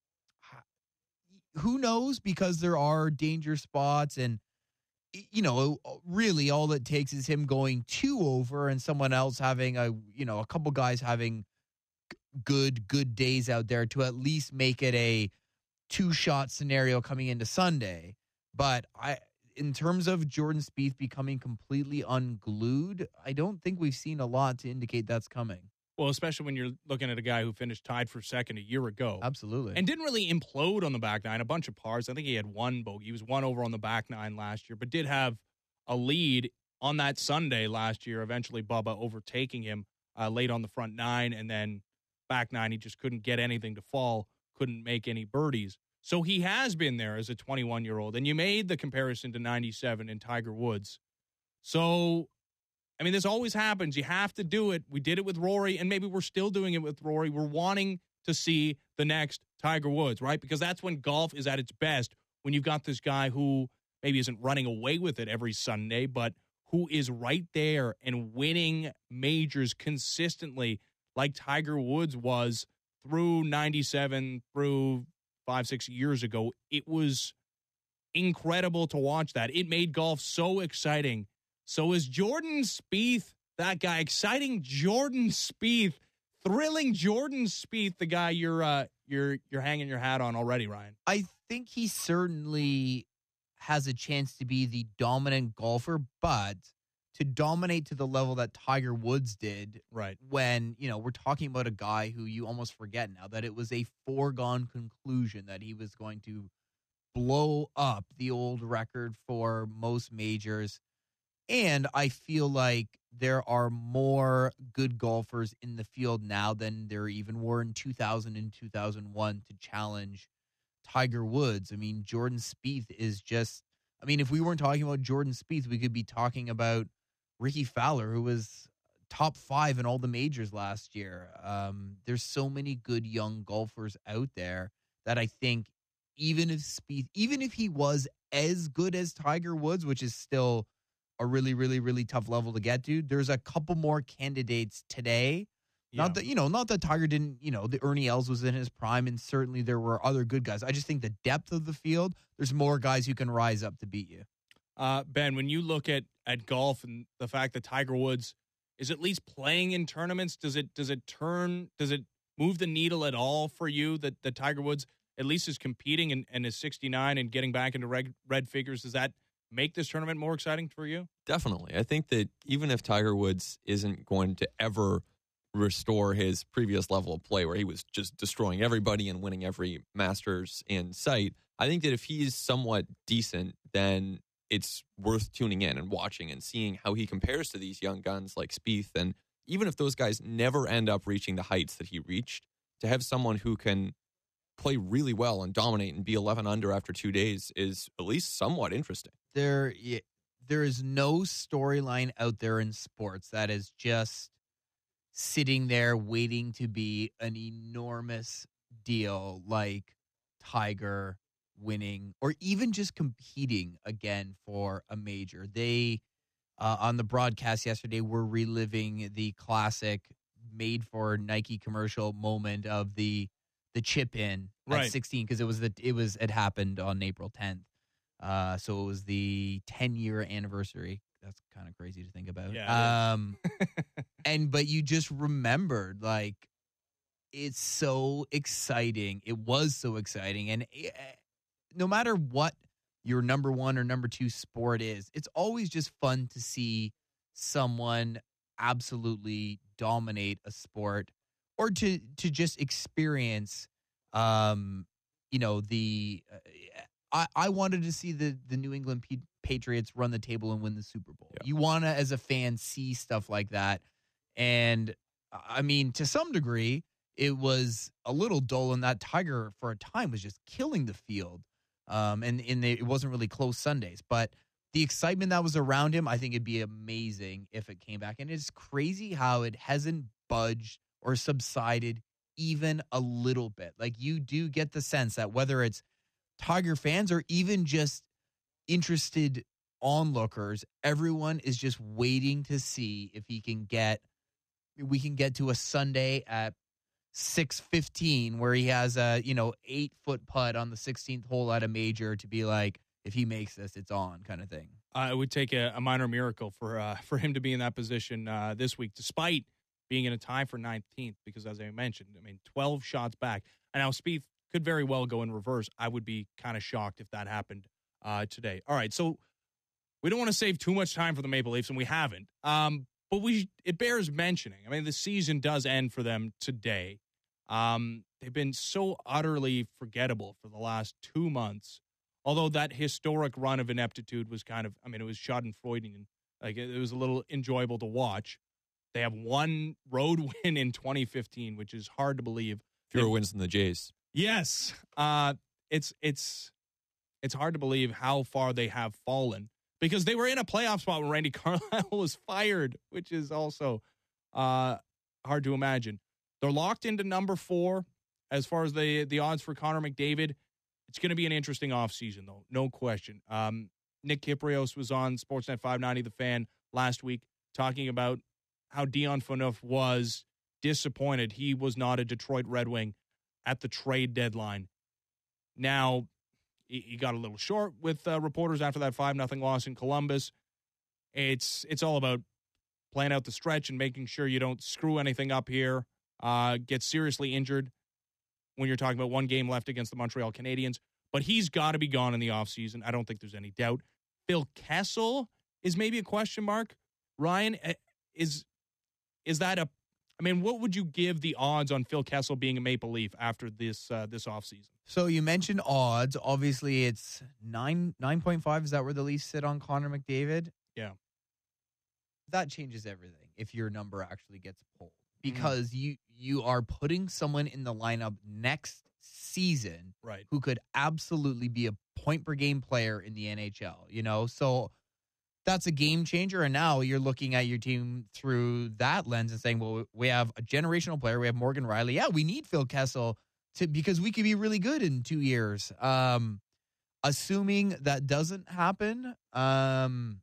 who knows? Because there are danger spots, and you know, really, all it takes is him going two over and someone else having a you know a couple guys having good good days out there to at least make it a two shot scenario coming into Sunday. But I. In terms of Jordan Spieth becoming completely unglued, I don't think we've seen a lot to indicate that's coming. Well, especially when you're looking at a guy who finished tied for second a year ago. Absolutely. And didn't really implode on the back nine. A bunch of pars. I think he had one bogey. He was one over on the back nine last year, but did have a lead on that Sunday last year, eventually Bubba overtaking him uh, late on the front nine, and then back nine, he just couldn't get anything to fall, couldn't make any birdies. So he has been there as a twenty-one-year-old, and you made the comparison to ninety-seven and Tiger Woods. So, I mean, this always happens. You have to do it. We did it with Rory, and maybe we're still doing it with Rory. We're wanting to see the next Tiger Woods, right? Because that's when golf is at its best, when you've got this guy who maybe isn't running away with it every Sunday, but who is right there and winning majors consistently like Tiger Woods was through ninety-seven, through five, six years ago, it was incredible to watch that. It made golf so exciting. So is Jordan Spieth that guy? Exciting Jordan Spieth, thrilling Jordan Spieth, the guy you're uh, you're you're hanging your hat on already, Ryan? I think he certainly has a chance to be the dominant golfer, but to dominate to the level that Tiger Woods did, right? When, you know, we're talking about a guy who you almost forget now that it was a foregone conclusion that he was going to blow up the old record for most majors. And I feel like there are more good golfers in the field now than there even were in two thousand and two thousand one to challenge Tiger Woods. I mean, Jordan Spieth is just, I mean, if we weren't talking about Jordan Spieth, we could be talking about Ricky Fowler, who was top five in all the majors last year. Um, there's so many good young golfers out there that I think even if Spieth, even if he was as good as Tiger Woods, which is still a really, really, really tough level to get to, there's a couple more candidates today. Yeah. Not that, you know, not that Tiger didn't, you know, the Ernie Els was in his prime, and certainly there were other good guys. I just think the depth of the field, there's more guys who can rise up to beat you. Uh, Ben, when you look at, at golf and the fact that Tiger Woods is at least playing in tournaments, does it does it turn, does it move the needle at all for you that, that Tiger Woods at least is competing and, and is sixty-nine and getting back into red, red figures? Does that make this tournament more exciting for you? Definitely. I think that even if Tiger Woods isn't going to ever restore his previous level of play where he was just destroying everybody and winning every Masters in sight, I think that if he's somewhat decent, then it's worth tuning in and watching and seeing how he compares to these young guns like Spieth. And even if those guys never end up reaching the heights that he reached, to have someone who can play really well and dominate and be eleven under after two days is at least somewhat interesting. There, there is no storyline out there in sports that is just sitting there waiting to be an enormous deal like Tiger winning or even just competing again for a major. They, uh, on the broadcast yesterday, were reliving the classic made for Nike commercial moment of the the chip in at right. sixteen, because it was the it was it happened on April tenth. Uh, so it was the ten year anniversary. That's kind of crazy to think about. Yeah, um, and but you just remembered, like, it's so exciting. It was so exciting, and it, no matter what your number one or number two sport is, it's always just fun to see someone absolutely dominate a sport, or to to just experience, um, you know, the. Uh, I, I wanted to see the the New England P- Patriots run the table and win the Super Bowl. Yeah. You want to, as a fan, see stuff like that. And, I mean, to some degree, it was a little dull in that Tiger, for a time, was just killing the field. Um, and and they, it wasn't really close Sundays. But the excitement that was around him, I think it'd be amazing if it came back. And it's crazy how it hasn't budged or subsided even a little bit. Like, you do get the sense that whether it's Tiger fans or even just interested onlookers, everyone is just waiting to see if he can get, we can get to a Sunday at six fifteen where he has a, you know, eight foot putt on the sixteenth hole at a major to be like, if he makes this, it's on, kind of thing. Uh, it would take a, a minor miracle for uh, for him to be in that position uh, this week, despite being in a tie for nineteenth, because as I mentioned, I mean, twelve shots back. And now Spieth could very well go in reverse. I would be kind of shocked if that happened uh, today. All right, so we don't want to save too much time for the Maple Leafs, and we haven't. Um, but we it bears mentioning. I mean, the season does end for them today. Um, they've been so utterly forgettable for the last two months. Although that historic run of ineptitude was kind of, I mean, it was schadenfreude, and like it was a little enjoyable to watch. They have one road win in twenty fifteen, which is hard to believe. Fewer they, wins than the Jays. Yes, uh, it's it's it's hard to believe how far they have fallen, because they were in a playoff spot when Randy Carlyle was fired, which is also uh, hard to imagine. They're locked into number four as far as the the odds for Connor McDavid. It's going to be an interesting offseason, though, no question. Um, Nick Kypreos was on Sportsnet five ninety The Fan last week talking about how Dion Phaneuf was disappointed he was not a Detroit Red Wing at the trade deadline. Now, he got a little short with uh, reporters after that five nothing loss in Columbus. It's it's all about playing out the stretch and making sure you don't screw anything up here, uh, get seriously injured when you're talking about one game left against the Montreal Canadiens. But he's got to be gone in the offseason. I don't think there's any doubt. Phil Kessel is maybe a question mark. Ryan, is is that a I mean, what would you give the odds on Phil Kessel being a Maple Leaf after this uh, this offseason? So you mentioned odds. Obviously, it's nine nine point five. Is that where the Leafs sit on Connor McDavid? Yeah. That changes everything if your number actually gets pulled. Because mm-hmm. you you are putting someone in the lineup next season right. who could absolutely be a point-per-game player in the N H L, you know? So that's a game changer. And now you're looking at your team through that lens and saying, well, we have a generational player. We have Morgan Rielly. Yeah, we need Phil Kessel to because we could be really good in two years. Um, assuming that doesn't happen, um,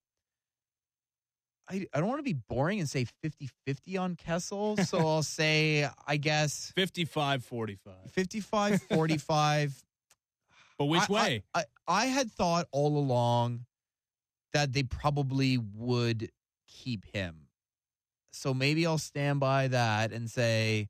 I, I don't want to be boring and say fifty-fifty on Kessel. So I'll say, I guess, fifty-five forty-five. fifty-five forty-five. But which I, way? I, I, I had thought all along that they probably would keep him. So maybe I'll stand by that and say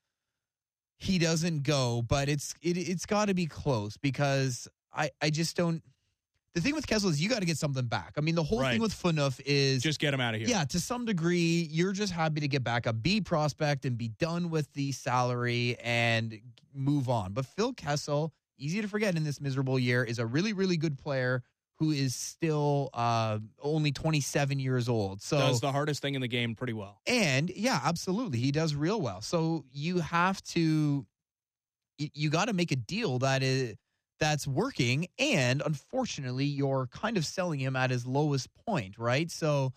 he doesn't go, but it's it, it's got to be close because I, I just don't. The thing with Kessel is you got to get something back. I mean, the whole right. thing with Phaneuf is just get him out of here. Yeah, to some degree, you're just happy to get back a B prospect and be done with the salary and move on. But Phil Kessel, easy to forget in this miserable year, is a really, really good player who is still uh, only twenty-seven years old. So does the hardest thing in the game pretty well. And yeah, absolutely. He does real well. So you have to, you, you got to make a deal that is, that's working. And unfortunately, you're kind of selling him at his lowest point, right? So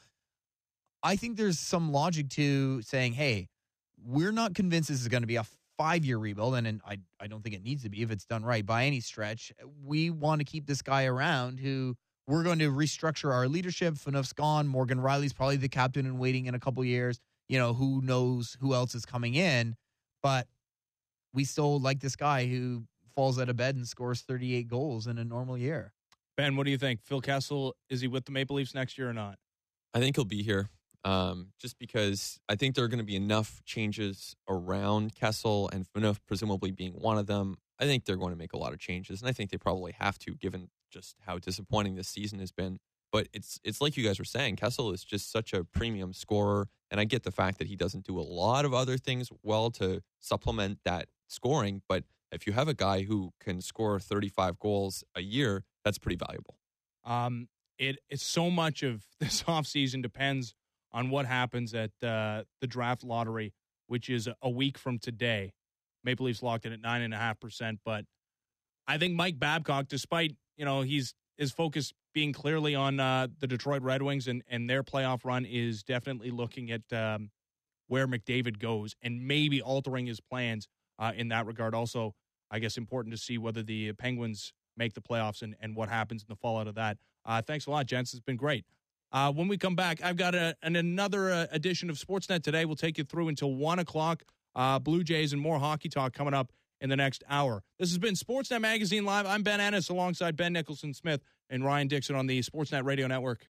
I think there's some logic to saying, hey, we're not convinced this is going to be a five-year rebuild, and, and I, I don't think it needs to be if it's done right by any stretch. We want to keep this guy around who we're going to restructure our leadership. Phaneuf's gone. Morgan Rielly's probably the captain and waiting in a couple years. You know, who knows who else is coming in. But we still like this guy who falls out of bed and scores thirty-eight goals in a normal year. Ben, what do you think? Phil Kessel, is he with the Maple Leafs next year or not? I think he'll be here. Um, just because I think there are going to be enough changes around Kessel and Phaneuf presumably being one of them. I think they're going to make a lot of changes, and I think they probably have to, given just how disappointing this season has been. But it's it's like you guys were saying, Kessel is just such a premium scorer, and I get the fact that he doesn't do a lot of other things well to supplement that scoring. But if you have a guy who can score thirty-five goals a year, that's pretty valuable. Um, it it's so much of this offseason depends on what happens at uh, the draft lottery, which is a week from today. Maple Leafs locked in at nine and a half percent, but I think Mike Babcock, despite you know he's his focus being clearly on uh, the Detroit Red Wings and, and their playoff run, is definitely looking at um, where McDavid goes and maybe altering his plans uh, in that regard. Also, I guess important to see whether the Penguins make the playoffs and, and what happens in the fallout of that. Uh, thanks a lot, gents. It's been great. Uh, when we come back, I've got a, an, another uh, edition of Sportsnet Today. We'll take you through until one o'clock. Uh, Blue Jays and more hockey talk coming up in the next hour. This has been Sportsnet Magazine Live. I'm Ben Ennis alongside Ben Nicholson-Smith and Ryan Dixon on the Sportsnet Radio Network.